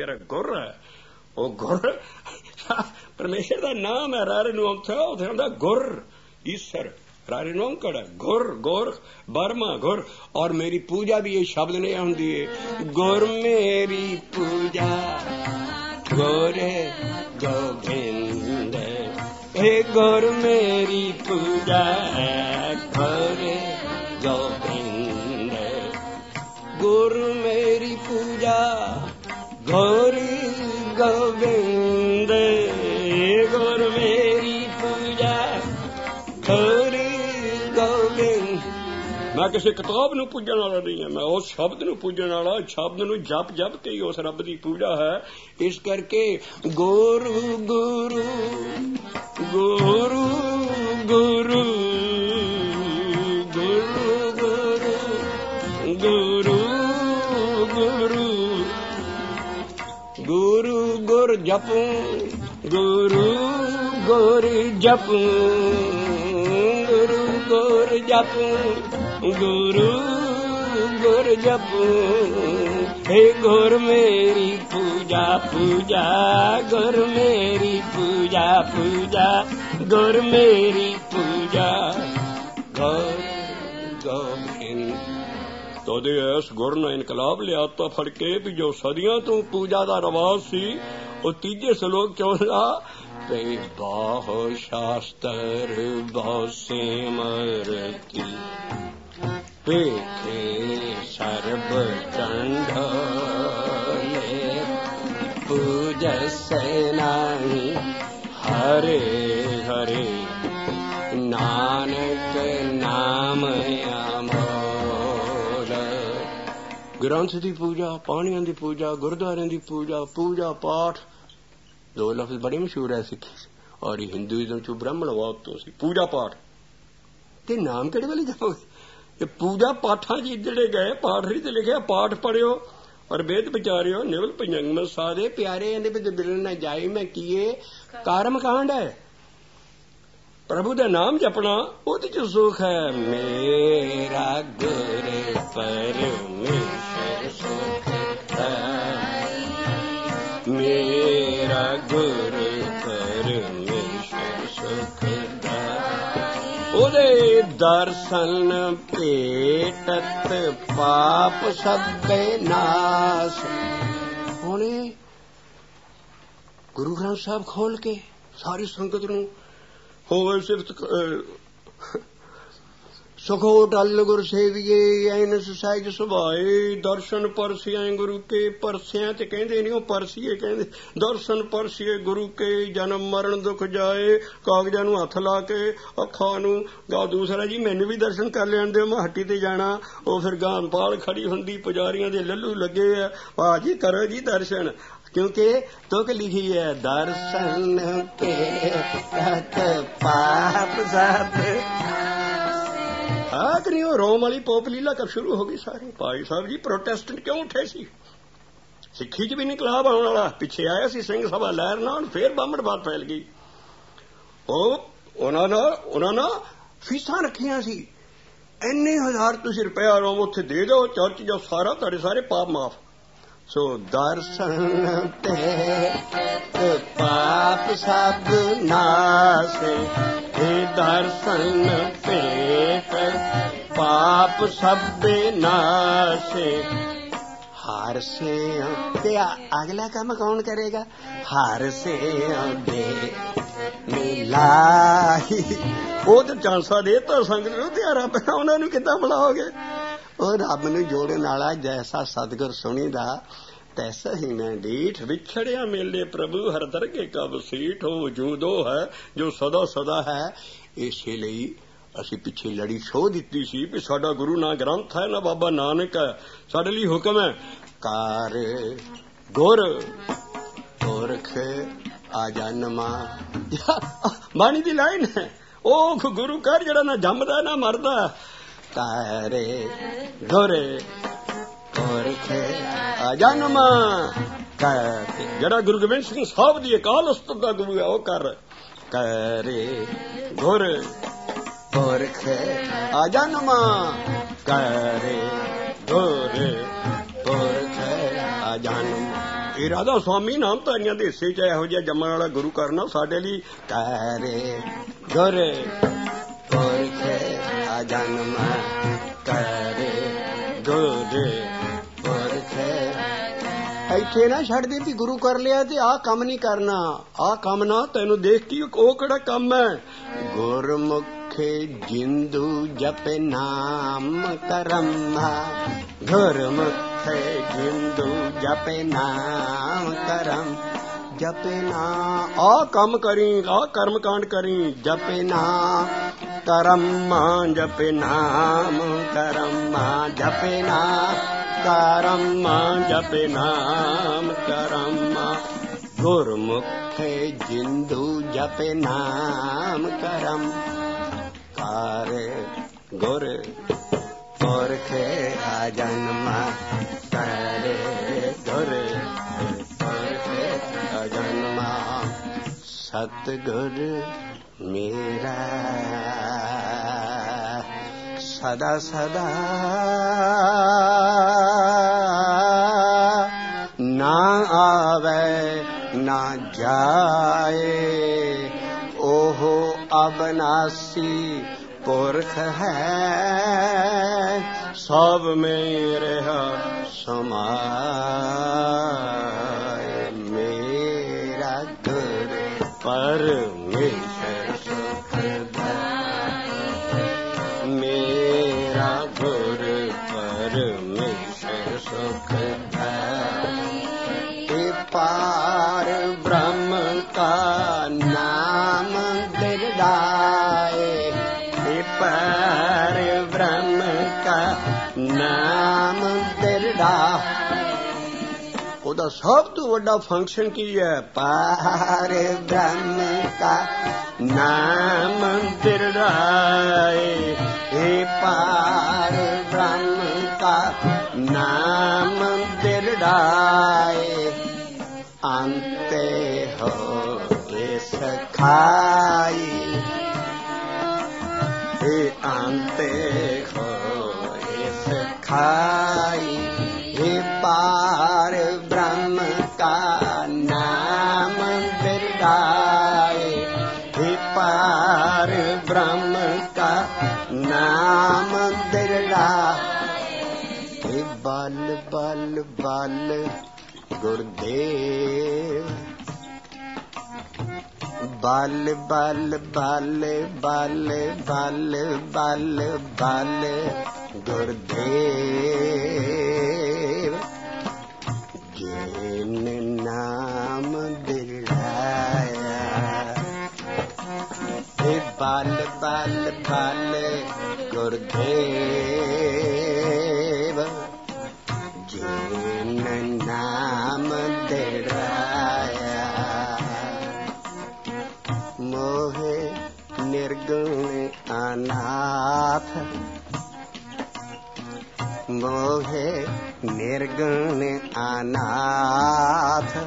ਮੇਰਾ ਗੁਰ ਹੈ। ਉਹ ਗੁਰ ਪਰਮੇਸ਼ਰ ਦਾ ਨਾਮ ਹੈ। ਰਾਰੇ ਨੂੰ ਉੱਥੇ ਹੁੰਦਾ ਗੁਰ ਈਸ਼ਰ, ਰਾਰੇ ਨੂੰ ਔਂਕੜ ਹੈ ਗੁਰ, ਗੁਰ ਬਰਮਾ ਗੁਰ। ਔਰ ਮੇਰੀ ਪੂਜਾ ਵੀ ਇਹ ਸ਼ਬਦ ਨੇ ਹੁੰਦੀ ਹੈ, ਗੁਰ ਮੇਰੀ ਪੂਜਾ ਗੋਰੇ ਗੋਬਿੰਦ, ਇਹ ਗੁਰ ਮੇਰੀ ਪੂਜਾ ਗੋਰੇ ਗੋਬਿੰਦ, ਗੁਰ ਮੇਰੀ ਪੂਜਾ ਗੋਰੀ ਗੋਬਿੰਦ, ਗੁਰ ਮੇਰੀ ਪੂਜਾ ਗੋਰੀ ਗੋਬਿੰਦ। ਮੈਂ ਕਿਸੇ ਕਿਤਾਬ ਨੂੰ ਪੂਜਣ ਵਾਲਾ ਨਹੀਂ ਹੈ, ਮੈਂ ਉਸ ਸ਼ਬਦ ਨੂੰ ਪੂਜਣ ਵਾਲਾ। ਸ਼ਬਦ ਨੂੰ ਜਪ ਜਪ ਕੇ ਹੀ ਉਸ ਰੱਬ ਦੀ ਪੂਜਾ ਹੈ। ਇਸ ਕਰਕੇ ਗੁਰੂ ਗੁਰੂ ਗੁਰੂ ਗੁਰੂ ਗੁਰੂ ਗੁਰੂ ਗੁਰੂ ਗੁਰੂ ਗੁਰੂ ਗੁਰ ਜਪੂ, ਗੁਰੂ ਗੁਰ ਜਪੂ, ਗੁਰੂ ਗੁਰ ਜਪੂ, ਗੁਰੂ ਗੁਰ ਜਪੂ, हे ਗੁਰ ਮੇਰੀ ਪੂਜਾ ਪੂਜਾ, ਗੁਰ ਮੇਰੀ ਪੂਜਾ ਪੂਜਾ, ਗੁਰ ਮੇਰੀ ਪੂਜਾ ਗੁਰ ਗੋਬਿੰਦ। ਤੋਦੇ ਇਸ ਗੁਰ ਨੇ ਇਨਕਲਾਬ ਲਿਆ ਤਾਂ ਫੜ ਕੇ ਵੀ ਜੋ ਸਦੀਆਂ ਤੋਂ ਪੂਜਾ ਦਾ ਰਿਵਾਜ ਸੀ ਉਹ ਤੀਜੇ ਸ਼ਲੋਕ ਕਿਉਂ ਦਾ ਤੇ ਬਾਹੋ ਸ਼ਾਸਤਰ ਬਹੁ ਸਿਮਰਤੀ ਪੇਖੇ ਸਰਬ ਚੰਡਾਲੇ ਪੂਜਸੇ ਨਾਹੀ ਹਰੇ ਹਰੇ ਨਾਨਕ ਨਾਮ ਗ੍ਰੰਥ ਦੀ ਪੂਜਾ, ਪਾਣੀਆਂ ਦੀ ਪੂਜਾ, ਗੁਰਦੁਆਰਿਆਂ ਦੀ ਪੂਜਾ, ਪੂਜਾ ਪਾਠ। ਦੋ ਲਫ਼ਜ਼ ਬੜੇ ਮਸ਼ਹੂਰ ਹੈ ਸਿੱਖੀ ਔਰ ਹਿੰਦੂਇਜ਼ਮ ਚ ਬ੍ਰਾਹਮਣਵਾਦ ਤੋਂ ਸੀ। ਪੂਜਾ ਪਾਠ ਤੇ ਨਾਮ ਕਿਹੜੇ ਵੇਲੇ ਜਾਓਗੇ? ਇਹ ਪੂਜਾ ਪਾਠਾਂ ਜੀ ਜਿਹੜੇ ਗਏ ਪਾਠ ਹੀ ਤੇ ਲਿਖਿਆ ਪਾਠ ਪੜਿਓ ਔਰ ਵੇਦ ਵਿਚਾਰਿਓ ਨਿਵਲ ਭਜੰਗਮ ਸਾਦੇ ਪਿਆਰੇ ਇਹਦੇ ਵਿੱਚ ਦਿਲ ਨਾ ਜਾਈ ਮੈਂ ਕੀਏ ਕਰਮ ਕਾਂਡ ਹੈ। ਪ੍ਰਭੂ ਦਾ ਨਾਮ ਜਪਣਾ ਉਹਦੇ ਚ ਸੁਖ ਹੈ। ਮੇਰਾ ਗੁਰ ਪਰਮੇਸ਼ਰ ਸੁਖ ਹੈ, ਮੇਰਾ ਗੁਰ ਪਰਮੇਸ਼ਰ ਸੁਖ ਹੈ। ਉਹਦੇ ਦਰਸ਼ਨ ਭੇਟਤ ਪਾਪ ਸਭੇ ਨਾਸ। ਹੁਣੇ ਗੁਰੂ ਗ੍ਰੰਥ ਸਾਹਿਬ ਖੋਲ ਕੇ ਸਾਰੀ ਸੰਗਤ ਨੂੰ ਹੋਵੇ ਸਿਫਤ ਸੁਖੋ ਟਲ ਗੁਰ ਸੇਵੀਏ ਐਨਸ ਸਹਿਜ ਸੁਭਾਏ। ਦਰਸ਼ਨ ਪਰਸਿਆ ਗੁਰੂ ਕੇ, ਪਰਸਿਆਂ ਤੇ ਕਹਿੰਦੇ ਨਹੀਂ ਉਹ ਪਰਸੀਏ ਕਹਿੰਦੇ। ਦਰਸ਼ਨ ਪਰਸੀਏ ਗੁਰੂ ਕੇ ਜਨਮ ਮਰਨ ਦੁੱਖ ਜਾਏ। ਕਾਗਜ਼ਾਂ ਨੂੰ ਹੱਥ ਲਾ ਕੇ ਅੱਖਾਂ ਨੂੰ ਗਾ। ਦੂਸਰਾ ਜੀ ਮੈਨੂੰ ਵੀ ਦਰਸ਼ਨ ਕਰ ਲੈਣ ਦਿਓ, ਮੈਂ ਹੱਟੀ ਤੇ ਜਾਣਾ। ਉਹ ਫਿਰ ਗਾਂਪਾਲ ਖੜੀ ਹੁੰਦੀ, ਪੁਜਾਰੀਆਂ ਦੇ ਲੱਲੂ ਲੱਗੇ ਆ, ਭਾਜੀ ਕਰੋ ਜੀ ਦਰਸ਼ਨ। ਕਿਉਂਕਿ ਤੁਕ ਲਿਖੀ ਹੈ ਦਰਸ਼ਨ ਕੇ ਪਾਪ ਸਭ ਆਖਰੀ। ਉਹ ਰੋਮ ਵਾਲੀ ਪੋਪ ਲੀਲਾ ਕਬ ਸ਼ੁਰੂ ਹੋ ਗਈ ਸਾਰੀ। ਭਾਈ ਸਾਹਿਬ ਜੀ ਪ੍ਰੋਟੈਸਟੈਂਟ ਕਿਉਂ ਉੱਠੇ ਸੀ? ਸਿੱਖੀ ਚ ਵੀ ਇਨਕਲਾਬ ਆਉਣ ਵਾਲਾ ਪਿੱਛੇ ਆਇਆ ਸੀ ਸਿੰਘ ਸਭਾ ਲਹਿਰ ਨਾਲ, ਫੇਰ ਬਾਹਮਣਵਾਦ ਫੈਲ ਗਈ। ਉਹਨਾਂ ਨਾਲ ਫੀਸਾਂ ਰੱਖੀਆਂ ਸੀ, ਇੰਨੇ ਹਜ਼ਾਰ ਤੁਸੀਂ ਰੁਪਇਆ ਰੋਮ ਉੱਥੇ ਦੇ ਦਿਓ, ਚਰਚ ਜੋ ਸਾਰਾ ਤੁਹਾਡੇ ਸਾਰੇ ਪਾਪ ਮਾਫ। ਸੋ ਦਰਸ਼ਨ ਤੇ ਪਾਪ ਸਭ ਨਾਸੇ, ਦਰਸ਼ਨ ਭੇਟ ਪਾਪ ਸਭੇ ਨਾਸੇ। ਹਾਰ ਸੇ ਤੇ ਅਗਲਾ ਕੰਮ ਕੌਣ ਕਰੇਗਾ? ਹਾਰ ਸੇ ਦੇ ਮਿਲਾਹੀ। ਉਹ ਤਾਂ ਚਾਂਸਾ ਦੇ ਤਾਂ ਸੰਗਤ ਨੂੰ ਤੇ ਰੱਬ ਉਹਨਾਂ ਨੂੰ ਕਿੱਦਾਂ ਬੁਲਾਓਗੇ? ਉਹ ਰੱਬ ਨੂੰ ਜੋੜਨ ਵਾਲਾ ਜੈਸਾ ਸਤਿਗੁਰ ਸੁਣੀਦਾ ਤੈਸਾ ਹੀ ਮੈਂ ਡੀਠ। ਵਿਛੜਿਆ ਮੇਲੇ ਪ੍ਰਭੂ ਹਰ ਦਰਗੇ ਕਾ ਵਸੀਠ। ਉਹ ਵਜੂਦ ਉਹ ਹੈ ਜੋ ਸਦਾ ਸਦਾ ਹੈ। ਇਸੇ ਲਈ ਅਸੀਂ ਪਿੱਛੇ ਲੜੀ ਛੋਹ ਦਿੱਤੀ ਸੀ ਵੀ ਸਾਡਾ ਗੁਰੂ ਨਾ ਗ੍ਰੰਥ ਹੈ ਨਾ ਬਾਬਾ ਨਾਨਕ ਹੈ, ਸਾਡੇ ਲਈ ਹੁਕਮ ਹੈ ਕਾਰ ਗੁਰ ਪੁਰਖ ਆ ਜਨਮਾ। ਬਾਣੀ ਦੀ ਲਾਈਨ ਹੈ, ਉਹ ਗੁਰੂ ਕਰ ਜਿਹੜਾ ਨਾ ਜੰਮਦਾ ਨਾ ਮਰਦਾ। ਤਾਰੇ ਗੁਰੇ ਪੁਰਖ ਆ ਜਨਮਾ। ਜਿਹੜਾ ਗੁਰੂ ਗੋਬਿੰਦ ਸਿੰਘ ਸਾਹਿਬ ਦੀ ਅਕਾਲ ਉਸਤਤ ਦਾ ਗੁਰੂ ਹੈ ਉਹ ਕਰ ਕਰੇ ਗੁਰ ਪੁਰਖ ਆ ਜਨਮਾ। ਕਰੇ ਗੁਰ ਪੁਰਖ ਆ ਜਨਮ। श्री राधा स्वामी नामधारियां दे हिस्से च इहो जिहा जम्मण वाला गुरु करना साडे लई करे गुर पुरख अजन्म करे गुर पुरख। ਇੱਥੇ ਨਾ ਛੱਡ ਦੇ ਵੀ ਗੁਰੂ ਕਰ ਲਿਆ ਤੇ ਆਹ ਕੰਮ ਨਹੀਂ ਕਰਨਾ, ਆਹ ਕੰਮ ਨਾ ਤੈਨੂੰ ਦੇਖ ਕੀ ਉਹ ਕਿਹੜਾ ਕੰਮ ਹੈ। ਗੁਰਮੁਖੇ ਜਿੰਦੂ ਜਪੇ ਨਾਮ ਕਰਮਾ, ਗੁਰਮੁਖੇ ਜਿੰਦੂ ਜਪੇ ਨਾਮ ਕਰਮ। जपे ना आ काम करी, आ कर्म कांड करी, जपे ना करम जपे नाम करम, जपे ना करम जपे नाम करम। गुरमुखे जिंदू जपे नाम करम, करे गुर पुरखे अजन्म करे गुर जन्मा। सतगुर मेरा सदा सदा ना आवे ना जाए, ओहो अविनाशी पुरख है, सब में रहा समाए। मेरा गुर परमेश्वर सुखदाई, मेरा गुर परमेश्वर सुखदाई। पार ब्रह्म का नाम बिरदाए, पार ब्रह्म का नाम बिरदा। ਉਹਦਾ ਸਭ ਤੋਂ ਵੱਡਾ ਫੰਕਸ਼ਨ ਕੀ ਹੈ? ਪਾਰ ਬ੍ਰਹਮ ਕਾ ਨਾਮ ਬਿਰਦਾਏ, हे पार ब्रह्म का नाम बिरदाए। अंते हो सखाई, हे अंते हो सखाई। हे पार ब्रह्म का नाम बिरदाए, हे पार ब्रह्म का नाम बिरदा। हे बल बल बल गुरुदेव, बल बल बल बल बल बल बल गुरुदेव। जिन नाम दिलाया, हे बल बल बल गुरुदेव। जिन नाम दिलाया, मोहे निर्गुण अनाथ, मोहे निर्गुण अनाथ।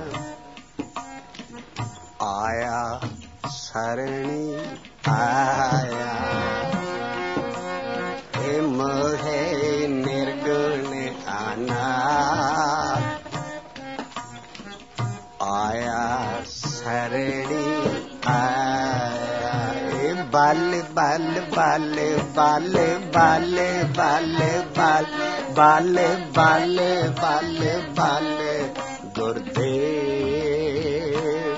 आया सरणी आया, हे मोहे निर्गुण अनाथ। आया सरणी आया, बल बल बल बल बल बल बल बल बल बल बल गुरुदेव।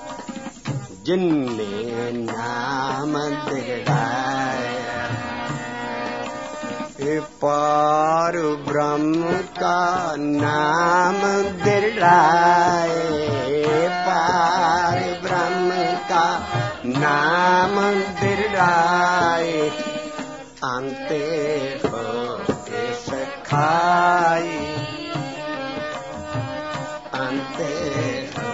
जिनने नाम दिलाया, पार ब्रह्म का नाम दिलाए, पार ब्रह्म का नाम दिलाए। अंते हो सखाई, अंते हो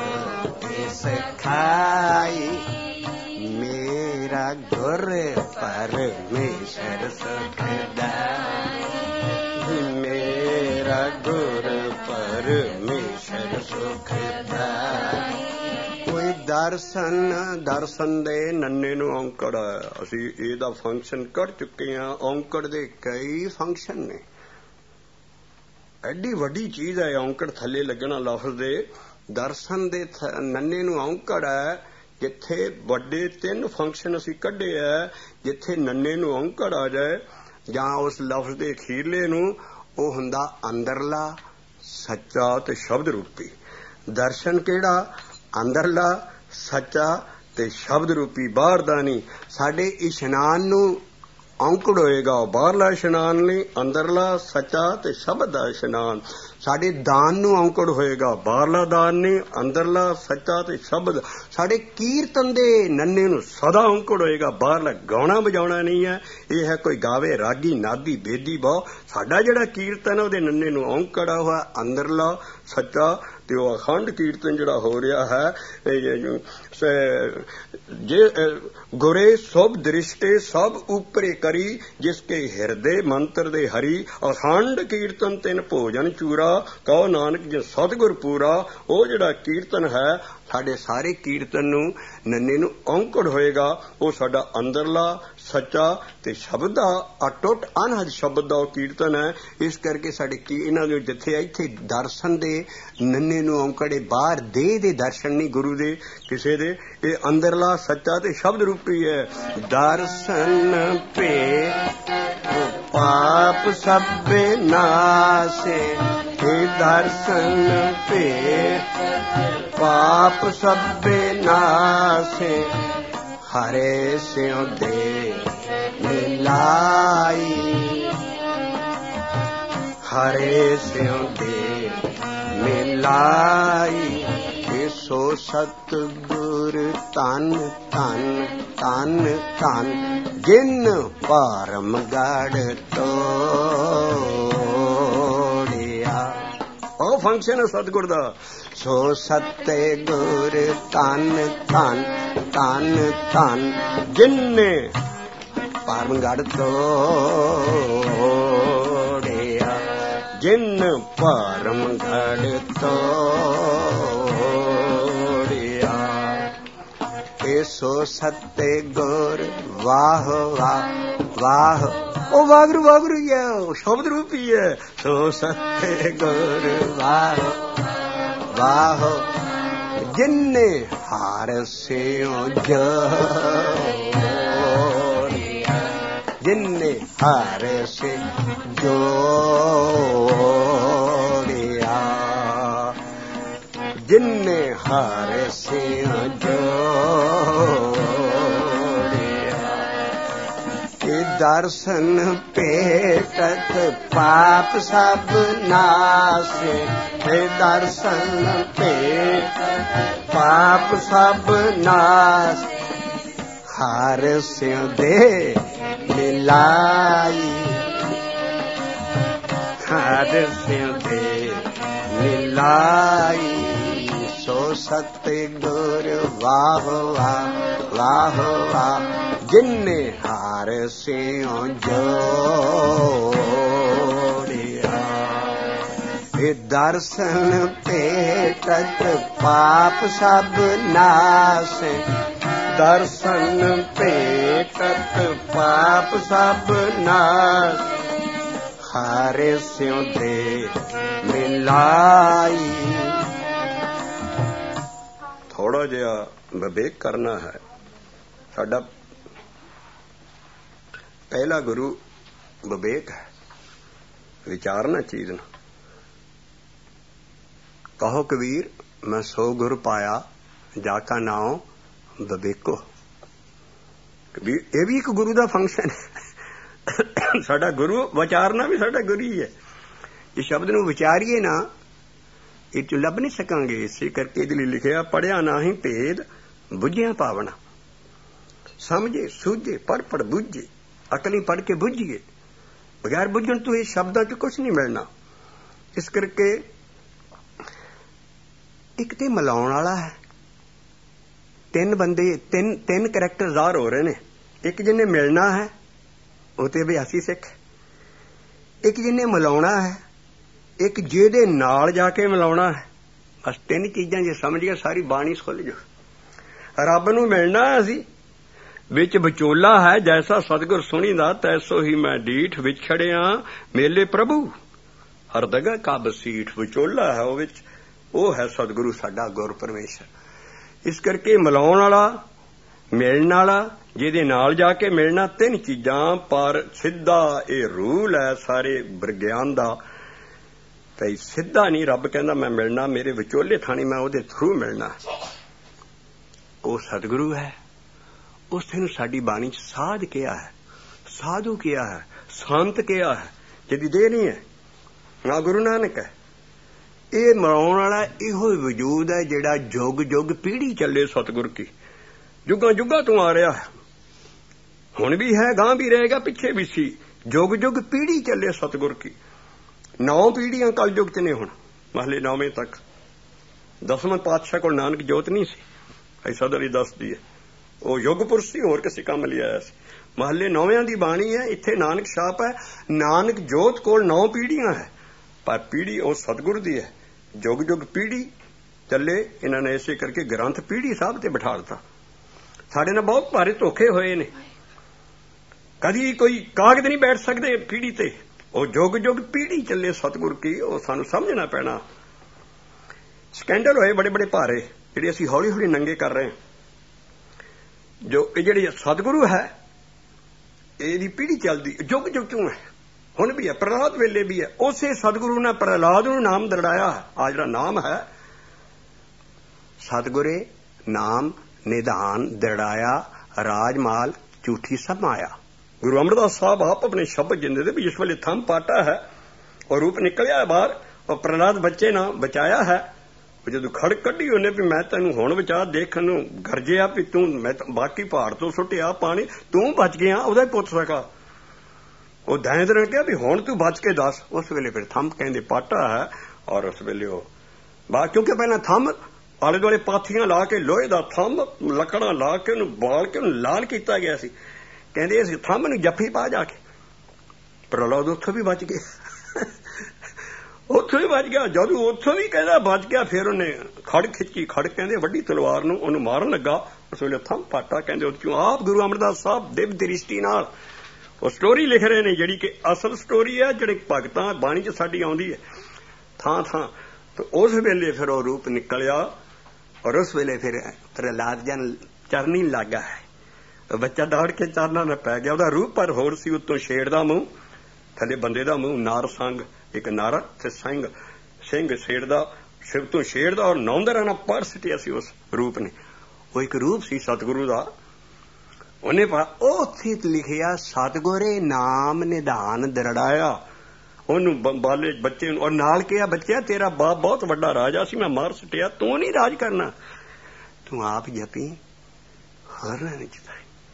सखाई। मेरा गुर परमेश्वर सुखदाई, मेरा गुर परमेश्वर सुखदाई। कोई दर्शन दे नन्ने ਨੂੰ ਔਂਕੜ। ਅਸੀਂ ਇਹਦਾ ਫੰਕਸ਼ਨ ਕਰ ਚੁੱਕੇ ਹਾਂ। ਔਂਕੜ ਦੇ ਕਈ ਫੰਕਸ਼ਨ ਨੇ। ਐਡੀ ਵੱਡੀ ਚੀਜ਼ ਹੈ ਔਂਕੜ ਥੱਲੇ ਲੱਗਣਾ ਲਫ਼ਜ਼ ਦੇ। ਦਰਸ਼ਨ ਦੇ ਨੰਨੇ ਨੂੰ ਔਂਕੜ ਹੈ। ਜਿੱਥੇ ਵੱਡੇ 3 ਫੰਕਸ਼ਨ ਅਸੀਂ ਕੱਢੇ ਹੈ, ਜਿੱਥੇ ਨੰਨੇ ਨੂੰ ਔਂਕੜ ਆ ਜਾਏ ਜਾਂ ਉਸ ਲਫ਼ਜ਼ ਦੇ ਅਖੀਰਲੇ ਨੂੰ, ਉਹ ਹੁੰਦਾ ਅੰਦਰਲਾ ਸੱਚਾ ਤੇ ਸ਼ਬਦ ਰੂਪੀ ਦਰਸ਼ਨ। ਕਿਹੜਾ? ਅੰਦਰਲਾ ਸੱਚਾ ਤੇ ਸ਼ਬਦ ਰੂਪੀ, ਬਾਹਰ ਦਾ ਨਹੀਂ। ਸਾਡੇ ਇਸ਼ਨਾਨ ਨੂੰ ਔਂਕੜ ਹੋਏਗਾ ਉਹ ਬਾਹਰਲਾ ਇਸ਼ਨਾਨ ਨਹੀਂ, ਅੰਦਰਲਾ ਸੱਚਾ ਤੇ ਸ਼ਬਦ ਦਾ ਇਸ਼ਨਾਨ। ਸਾਡੇ ਦਾਨ ਨੂੰ ਔਂਕੜ ਹੋਏਗਾ ਬਾਹਰਲਾ ਦਾਨ ਨਹੀਂ, ਅੰਦਰਲਾ ਸੱਚਾ ਤੇ ਸ਼ਬਦ। ਸਾਡੇ ਕੀਰਤਨ ਦੇ ਨੰਨੇ ਨੂੰ ਸਦਾ ਔਂਕੜ ਹੋਏਗਾ ਬਾਹਰਲਾ ਗਾਉਣਾ ਵਜਾਉਣਾ ਨਹੀਂ ਹੈ। ਇਹ ਹੈ ਕੋਈ ਗਾਵੇ ਰਾਗੀ ਨਾਦੀ ਬੇਦੀ ਬਹੁ। ਸਾਡਾ ਜਿਹੜਾ ਕੀਰਤਨ ਉਹਦੇ ਨੰਨੇ ਨੂੰ ਔਂਕੜ ਹੋਇਆ ਅੰਦਰਲਾ ਸੱਚਾ ਤੇ ਉਹ ਅਖੰਡ ਕੀਰਤਨ ਜਿਹੜਾ ਹੋ ਰਿਹਾ ਹੈ। ਜੇ ਗੁਰੇ ਸੁਭ ਦ੍ਰਿਸ਼ਟੇ ਸਭ ਉਪਰੇ ਕਰੀ, ਜਿਸਕੇ ਹਿਰਦੇ ਮੰਤਰ ਦੇ ਹਰੀ। ਅਖੰਡ ਕੀਰਤਨ ਤਿੰਨ ਭੋਜਨ ਚੂਰਾ, ਕਹੋ ਨਾਨਕ ਜੇ ਸਤਿਗੁਰ ਪੂਰਾ। ਉਹ ਜਿਹੜਾ ਕੀਰਤਨ ਹੈ ਸਾਡੇ ਸਾਰੇ ਕੀਰਤਨ ਨੂੰ ਨੰਨੇ ਨੂੰ ਔਂਕੜ ਹੋਏਗਾ। ਉਹ ਸਾਡਾ ਅੰਦਰਲਾ ਸੱਚਾ ਤੇ ਸ਼ਬਦ ਦਾ ਅਟੁੱਟ ਅਨਹਦ ਸ਼ਬਦ ਦਾ ਉਹ ਕੀਰਤਨ ਹੈ। ਇਸ ਕਰਕੇ ਸਾਡੇ ਇਹਨਾਂ ਦੇ ਜਿੱਥੇ ਇੱਥੇ ਦਰਸ਼ਨ ਦੇ ਨੰਨੇ ਨੂੰ ਔਂਕੜੇ, ਬਾਹਰ ਦੇਹ ਦੇ ਦਰਸ਼ਨ ਨਹੀਂ ਗੁਰੂ ਦੇ ਕਿਸੇ ਦੇ। ਇਹ ਅੰਦਰਲਾ ਸੱਚਾ ਤੇ ਸ਼ਬਦ ਰੂਪੀ ਹੈ। ਦਰਸ਼ਨ ਪੇ ਪਾਪ ਸਭੇ ਨਾਸੇ, ਇਹ ਦਰਸ਼ਨ ਪੇ ਪਾਪ ਸਭੇ ਨਾਸੇ। ਹਰੇ ਸਿਉ ਦੇ ਮਿਲਾਈ, ਹਰੇ ਸਿਉ ਦੇ ਮਿਲਾਈ। ਸੋ ਸਤਿਗੁਰ ਧੰਨ ਧੰਨ ਧੰਨ ਧੰਨ, ਜਿਨ ਭਰਮ ਗੜ੍ਹ ਤੋੜਿਆ। ਉਹ ਫੰਕਸ਼ਨ ਹੈ ਸਤਿਗੁਰ ਦਾ। ਸੋ ਸਤਿਗੁਰ ਧੰਨ ਧੰਨ ਧੰਨ ਧੰਨ, ਜਿਨੇ ਭਰਮ ਗੜ੍ਹ ਤੋੜਿਆ। ਜਿਨ ਭਰਮ ਗੜ੍ਹ ਤੋੜਿਆ, ਸੋ ਸਤਿਗੁਰ ਵਾਹ ਵਾਹ ਵਾਹ। ਉਹ ਵਾਹਿਗੁਰੂ ਵਾਹਿਗੁਰੂ ਹੀ ਹੈ, ਉਹ ਸ਼ਬਦ ਰੂਪੀ ਹੈ। ਸੋ ਸਤਿਗੁਰ ਵਾਹ ਵਾਹ, ਜਿਨੇ ਹਰਿ ਸਿਉ ਜੋੜਿਆ। ਜਿਨੇ ਹਰਿ ਸਿਉ ਜੋੜਿਆ, ਜਿਨੇ ਹਰਿ ਸਿਉ ਜੋੜਿਆ। ਇਹ ਦਰਸ਼ਨ ਭੇਟਤ ਪਾਪ ਸਭ ਨਾਸੇ। ਇਹ ਦਰਸ਼ਨ ਭੇਟਤ ਪਾਪ ਸਭ ਨਾਸ। ਹਰਿ ਸਿਉ ਦੇ ਮਿਲਾਈ, ਹਰਿ ਸਿਉ ਦੇ ਮਿਲਾਈ। ਸੋ ਸਤਿਗੁਰ ਵਾਹ ਵਾਹ ਵਾਹ ਵਾਹ, ਜਿਨੇ ਹਰਿ ਸਿਉ ਜੋੜਿਆ। ਇਹ ਦਰਸ਼ਨ ਭੇਟਤ ਪਾਪ ਸਭ ਨਾਸੇ। ਦਰਸ਼ਨ ਭੇਟਤ ਪਾਪ ਸਭ ਨਾਸ। ਹਰਿ ਸਿਉ ਦੇ ਮਿਲਾਈ। ਥੋੜਾ ਜਿਹਾ ਵਿਵੇਕ ਕਰਨਾ ਹੈ। ਸਾਡਾ ਪਹਿਲਾ ਗੁਰੂ ਵਿਵੇਕ ਹੈ, ਵਿਚਾਰਨਾ ਚੀਜ਼ ਨੂੰ। ਕਹੋ ਕਬੀਰ ਮੈਂ ਸੋ ਗੁਰ ਪਾਇਆ, ਜਾ ਕਾ ਨਾਉ ਵਿਵੇਕੋ। ਕਬੀਰ ਇਹ ਵੀ ਇੱਕ ਗੁਰੂ ਦਾ ਫੰਕਸ਼ਨ ਹੈ। ਸਾਡਾ ਗੁਰੂ ਵਿਚਾਰਨਾ ਵੀ ਸਾਡਾ ਗੁਰੂ ਹੀ ਹੈ। ਇਹ ਸ਼ਬਦ ਨੂੰ ਵਿਚਾਰੀਏ ਨਾ, ਇਹ ਚ ਲੱਭ ਨਹੀਂ ਸਕਾਂਗੇ। ਇਸੇ ਕਰਕੇ ਇਹਦੇ ਲਈ ਲਿਖਿਆ, ਪੜਿਆ ਨਾਹੀਂ ਭੇਦ ਬੁੱਝਿਆ ਪਾਵਣਾ। ਸਮਝੇ ਸੂਝੇ ਪੜ ਬੁੱਝੇ, ਅਕਲੀ ਪੜ ਕੇ ਬੁੱਝੀਏ। ਬਗੈਰ ਬੁੱਝਣ ਤੋਂ ਇਹ ਸ਼ਬਦਾਂ ਚ ਕੁਛ ਨਹੀਂ ਮਿਲਣਾ। ਇਸ ਕਰਕੇ ਇੱਕ ਤੇ ਮਿਲਾਉਣ ਵਾਲਾ ਹੈ। ਤਿੰਨ ਬੰਦੇ, ਤਿੰਨ ਕਰੈਕਟਰ ਜ਼ਾਹਰ ਹੋ ਰਹੇ ਨੇ। ਇੱਕ ਜਿਹਨੇ ਮਿਲਣਾ ਹੈ ਉਹ ਤੇ ਅਭਿਆਸੀ ਸਿੱਖ, ਇੱਕ ਜਿਹਨੇ ਮਿਲਾਉਣਾ ਹੈ, ਇੱਕ ਜਿਹਦੇ ਨਾਲ ਜਾ ਕੇ ਮਿਲਾਉਣਾ ਹੈ। ਬਸ ਤਿੰਨ ਚੀਜ਼ਾਂ ਜੇ ਸਮਝ ਗਿਆ ਸਾਰੀ ਬਾਣੀ ਖੁੱਲ ਜਾ। ਰੱਬ ਨੂੰ ਮਿਲਣਾ ਅਸੀਂ, ਵਿੱਚ ਵਿਚੋਲਾ ਹੈ ਜੈਸਾ ਸਤਿਗੁਰ ਸੁਣੀਦਾ ਤੈਸੋ ਹੀ ਮੈਂ ਡੀਠ। ਵਿਛੜਿਆ ਮੇਲੇ ਪ੍ਰਭੂ ਹਰ ਦਗਾ ਕਾ ਬਸੀਠ। ਵਿਚੋਲਾ ਹੈ ਉਹ ਵਿੱਚ, ਉਹ ਹੈ ਸਤਿਗੁਰੂ ਸਾਡਾ ਗੁਰ ਪਰਮੇਸ਼ਰ। ਇਸ ਕਰਕੇ ਮਿਲਾਉਣ ਵਾਲਾ, ਮਿਲਣ ਵਾਲਾ, ਜਿਹਦੇ ਨਾਲ ਜਾ ਕੇ ਮਿਲਣਾ, ਤਿੰਨ ਚੀਜ਼ਾਂ। ਪਰ ਸਿੱਧਾ ਇਹ ਰੂਲ ਹੈ ਸਾਰੇ ਵਿਗਿਆਨ ਦਾ, ਭਈ ਸਿੱਧਾ ਨਹੀਂ ਰੱਬ ਕਹਿੰਦਾ ਮੈਂ ਮਿਲਣਾ, ਮੇਰੇ ਵਿਚੋਲੇ ਥਾਣੀ ਮੈਂ ਉਹਦੇ ਥਰੂ ਮਿਲਣਾ। ਉਹ ਸਤਿਗੁਰੂ ਹੈ। ਉਸੇ ਨੂੰ ਸਾਡੀ ਬਾਣੀ ਚ ਸਾਧ ਕਿਹਾ ਹੈ, ਸਾਧੂ ਕਿਹਾ ਹੈ, ਸੰਤ ਕਿਹਾ ਹੈ, ਜਿਹਦੀ ਦੇਹ ਨਹੀਂ ਹੈ ਨਾ ਗੁਰੂ ਨਾਨਕ ਹੈ। ਇਹ ਮਿਲਾਉਣ ਵਾਲਾ ਇਹੋ ਵਜੂਦ ਹੈ ਜਿਹੜਾ ਜੁਗ ਜੁਗ ਪੀੜ੍ਹੀ ਚੱਲੇ ਸਤਿਗੁਰ ਕੀ, ਜੁਗਾਂ ਜੁਗਾਂ ਤੋਂ ਆ ਰਿਹਾ ਹੈ, ਹੁਣ ਵੀ ਹੈ, ਗਾਂ ਵੀ ਰਹੇਗਾ, ਪਿੱਛੇ ਵੀ ਸੀ। ਜੁਗ ਜੁਗ ਪੀੜ੍ਹੀ ਚੱਲੇ ਸਤਿਗੁਰ ਕੀ। 9 ਪੀੜ੍ਹੀਆਂ ਕਲ ਯੁਗ ਚ ਨੇ ਹੁਣ, ਮਹਲੇ 9ਵੇਂ ਤੱਕ। 10ਵਾਂ ਪਾਤਸ਼ਾਹ ਕੋਲ ਨਾਨਕ ਜੋਤ ਨਹੀਂ ਸੀ, ਐਸਾ ਦਲੀ ਦੱਸਦੀ ਹੈ, ਉਹ ਯੁੱਗ ਪੁਰਸ਼ ਸੀ, ਹੋਰ ਕਿਸੇ ਕੰਮ ਲਈ ਆਇਆ ਸੀ। ਮਹੱਲੇ 9ਵਿਆਂ ਦੀ ਬਾਣੀ ਹੈ, ਇੱਥੇ ਨਾਨਕ ਛਾਪ ਹੈ। ਨਾਨਕ ਜੋਤ ਕੋਲ 9 ਪੀੜ੍ਹੀਆਂ ਹੈ, ਪਰ ਪੀੜ੍ਹੀ ਉਹ ਸਤਿਗੁਰ ਦੀ ਹੈ। ਜੁਗ ਜੁਗ ਪੀੜ੍ਹੀ ਚੱਲੇ। ਇਹਨਾਂ ਨੇ ਇਸੇ ਕਰਕੇ ਗ੍ਰੰਥ ਪੀੜ੍ਹੀ ਸਾਹਿਬ ਤੇ ਬਿਠਾ ਦਿੱਤਾ। ਸਾਡੇ ਨਾਲ ਬਹੁਤ ਭਾਰੇ ਧੋਖੇ ਹੋਏ ਨੇ, ਕਦੀ ਕੋਈ ਕਾਗਜ਼ ਨਹੀਂ ਬੈਠ ਸਕਦੇ ਪੀੜ੍ਹੀ ਤੇ। ਉਹ ਜੁਗ ਜੁਗ ਪੀੜ੍ਹੀ ਚੱਲੇ ਸਤਿਗੁਰ ਕੀ, ਉਹ ਸਾਨੂੰ ਸਮਝਣਾ ਪੈਣਾ। ਸਕੈਂਡਲ ਹੋਏ ਬੜੇ ਬੜੇ ਭਾਰੇ, ਜਿਹੜੇ ਅਸੀਂ ਹੌਲੀ ਹੌਲੀ ਨੰਗੇ ਕਰ ਰਹੇ ਹਾਂ। ਜੋ ਇਹ ਜਿਹੜੇ ਸਤਿਗੁਰੂ ਹੈ, ਇਹਦੀ ਪੀੜ੍ਹੀ ਚੱਲਦੀ ਜੁਗ ਜੁਗ ਕਿਉਂ ਹੈ, ਹੁਣ ਵੀ ਹੈ, ਪ੍ਰਹਲਾਦ ਵੇਲੇ ਵੀ ਹੈ। ਉਸੇ ਸਤਿਗੁਰੂ ਨੇ ਪ੍ਰਹਲਾਦ ਨੂੰ ਨਾਮ ਦਰੜਾਇਆ। ਆ ਜਿਹੜਾ ਨਾਮ ਹੈ, ਸਤਿਗੁਰੇ ਨਾਮ ਨਿਧਾਨ ਦਰੜਾਇਆ, ਰਾਜਮਾਲ ਝੂਠੀ ਸਭ ਮਾਇਆ। ਗੁਰੂ ਅਮਰਦਾਸ ਸਾਹਿਬ ਆਪ ਆਪਣੇ ਸ਼ਬਦ ਜਿੰਦੇ ਦੇ ਵੀ ਜਿਸ ਵੇਲੇ ਥੰਮ ਪਾਟਾ ਹੈ ਔਰ ਰੂਪ ਨਿਕਲਿਆ ਬਾਹਰ, ਉਹ ਪ੍ਰਹਲਾਦ ਬੱਚੇ ਨਾ ਬਚਾਇਆ ਹੈ। ਜਦੋਂ ਖੜ ਕੱਢੀ ਉਹਨੇ ਵੀ ਮੈਂ ਤੈਨੂੰ ਹੁਣ ਬਚਾ, ਦੇਖਣ ਨੂੰ ਗਰਜਿਆ ਵੀ ਤੂੰ, ਮੈਂ ਬਾਕੀ ਪਹਾੜ ਤੋਂ ਸੁੱਟਿਆ ਪਾਣੀ, ਤੂੰ ਬਚ ਗਿਆ, ਉਹਦਾ ਹੀ ਪੁੱਤ ਸਕਾ। ਉਹ ਦੈਂਦਰ ਨੇ ਕਿਹਾ ਵੀ ਹੁਣ ਤੂੰ ਬਚ ਕੇ ਦੱਸ। ਉਸ ਵੇਲੇ ਫਿਰ ਥੰਮ ਕਹਿੰਦੇ ਪਾਟਾ ਹੈ, ਔਰ ਉਸ ਵੇਲੇ ਉਹ ਬਾਅਦ, ਕਿਉਂਕਿ ਪਹਿਲਾਂ ਥੰਮ ਆਲੇ ਦੁਆਲੇ ਪਾਥੀਆਂ ਲਾ ਕੇ, ਲੋਹੇ ਦਾ ਥੰਮ ਲੱਕੜਾਂ ਲਾ ਕੇ ਉਹਨੂੰ ਬਾਲ ਕੇ ਉਹਨੂੰ ਲਾਲ ਕੀਤਾ ਗਿਆ ਸੀ। ਕਹਿੰਦੇ ਇਸ ਥੰਮ ਨੂੰ ਜੱਫੀ ਪਾ ਜਾ ਕੇ। ਪ੍ਰਹਲਾਦ ਉੱਥੋਂ ਵੀ ਬਚ ਗਿਆ, ਉੱਥੋਂ ਹੀ ਬਚ ਗਿਆ। ਜਦੋਂ ਉੱਥੋਂ ਵੀ ਕਹਿੰਦਾ ਬਚ ਗਿਆ, ਫਿਰ ਉਹਨੇ ਖੜ ਖਿੱਚੀ, ਖੜ ਕਹਿੰਦੇ ਵੱਡੀ ਤਲਵਾਰ ਨੂੰ ਉਹਨੂੰ ਮਾਰਨ ਲੱਗਾ। ਉਸ ਵੇਲੇ ਥੰਮ ਪਾਟਾ ਕਹਿੰਦੇ ਉਹ ਆਪ ਗੁਰੂ ਅਮਰਦਾਸ ਸਾਹਿਬ ਦਿਵ ਦ੍ਰਿਸ਼ਟੀ ਨਾਲ ਉਹ ਸਟੋਰੀ ਲਿਖ ਰਹੇ ਨੇ, ਜਿਹੜੀ ਕਿ ਅਸਲ ਸਟੋਰੀ ਹੈ, ਜਿਹੜੇ ਭਗਤਾਂ ਬਾਣੀ ਚ ਸਾਡੀ ਆਉਂਦੀ ਹੈ ਥਾਂ ਥਾਂ। ਉਸ ਵੇਲੇ ਫਿਰ ਉਹ ਰੂਪ ਨਿਕਲਿਆ, ਔਰ ਉਸ ਵੇਲੇ ਫਿਰ ਪ੍ਰਹਲਾਦ ਜਨ ਚਰਨੀ ਲੱਗਾ ਹੈ। ਬੱਚਾ ਦੌੜ ਕੇ ਚਰਨਾਂ ਨਾਲ ਪੈ ਗਿਆ। ਉਹਦਾ ਰੂਪ ਪਰ ਹੋਰ ਸੀ, ਉੱਤੋਂ ਸ਼ੇਰ ਦਾ ਮੂੰਹ, ਥੱਲੇ ਬੰਦੇ ਦਾ ਮੂੰਹ, ਨਾਰ ਸੰਗ, ਇੱਕ ਨਾਰਾ ਤੇ ਸਿੰਘ ਸ਼ੇਰ ਦਾ, ਸਿਰ ਤੋਂ ਸ਼ੇਰ ਦਾ, ਔਰ ਨੌਂਦਰਾਂ ਨਾਲ ਪਰ ਸਿੱਟਿਆ ਸੀ ਉਸ ਰੂਪ ਨੇ। ਉਹ ਇੱਕ ਰੂਪ ਸੀ ਸਤਿਗੁਰੂ ਦਾ। ਉਹਨੇ ਉਹ ਉੱਥੇ ਲਿਖਿਆ ਸਤਿਗੁਰੇ ਨਾਮ ਨਿਧਾਨ ਦਰੜਾਇਆ। ਉਹਨੂੰ ਬਾਲੇ ਬੱਚੇ ਨੂੰ, ਔਰ ਨਾਲ ਕਿਹਾ ਬੱਚਿਆ ਤੇਰਾ ਬਾਪ ਬਹੁਤ ਵੱਡਾ ਰਾਜਾ ਸੀ, ਮੈਂ ਮਾਰ ਸੁੱਟਿਆ, ਤੂੰ ਨਹੀਂ ਰਾਜ ਕਰਨਾ, ਤੂੰ ਆਪ ਜਪੀ ਹਰ ਨਹੀਂ ਚਿਤਾਈ।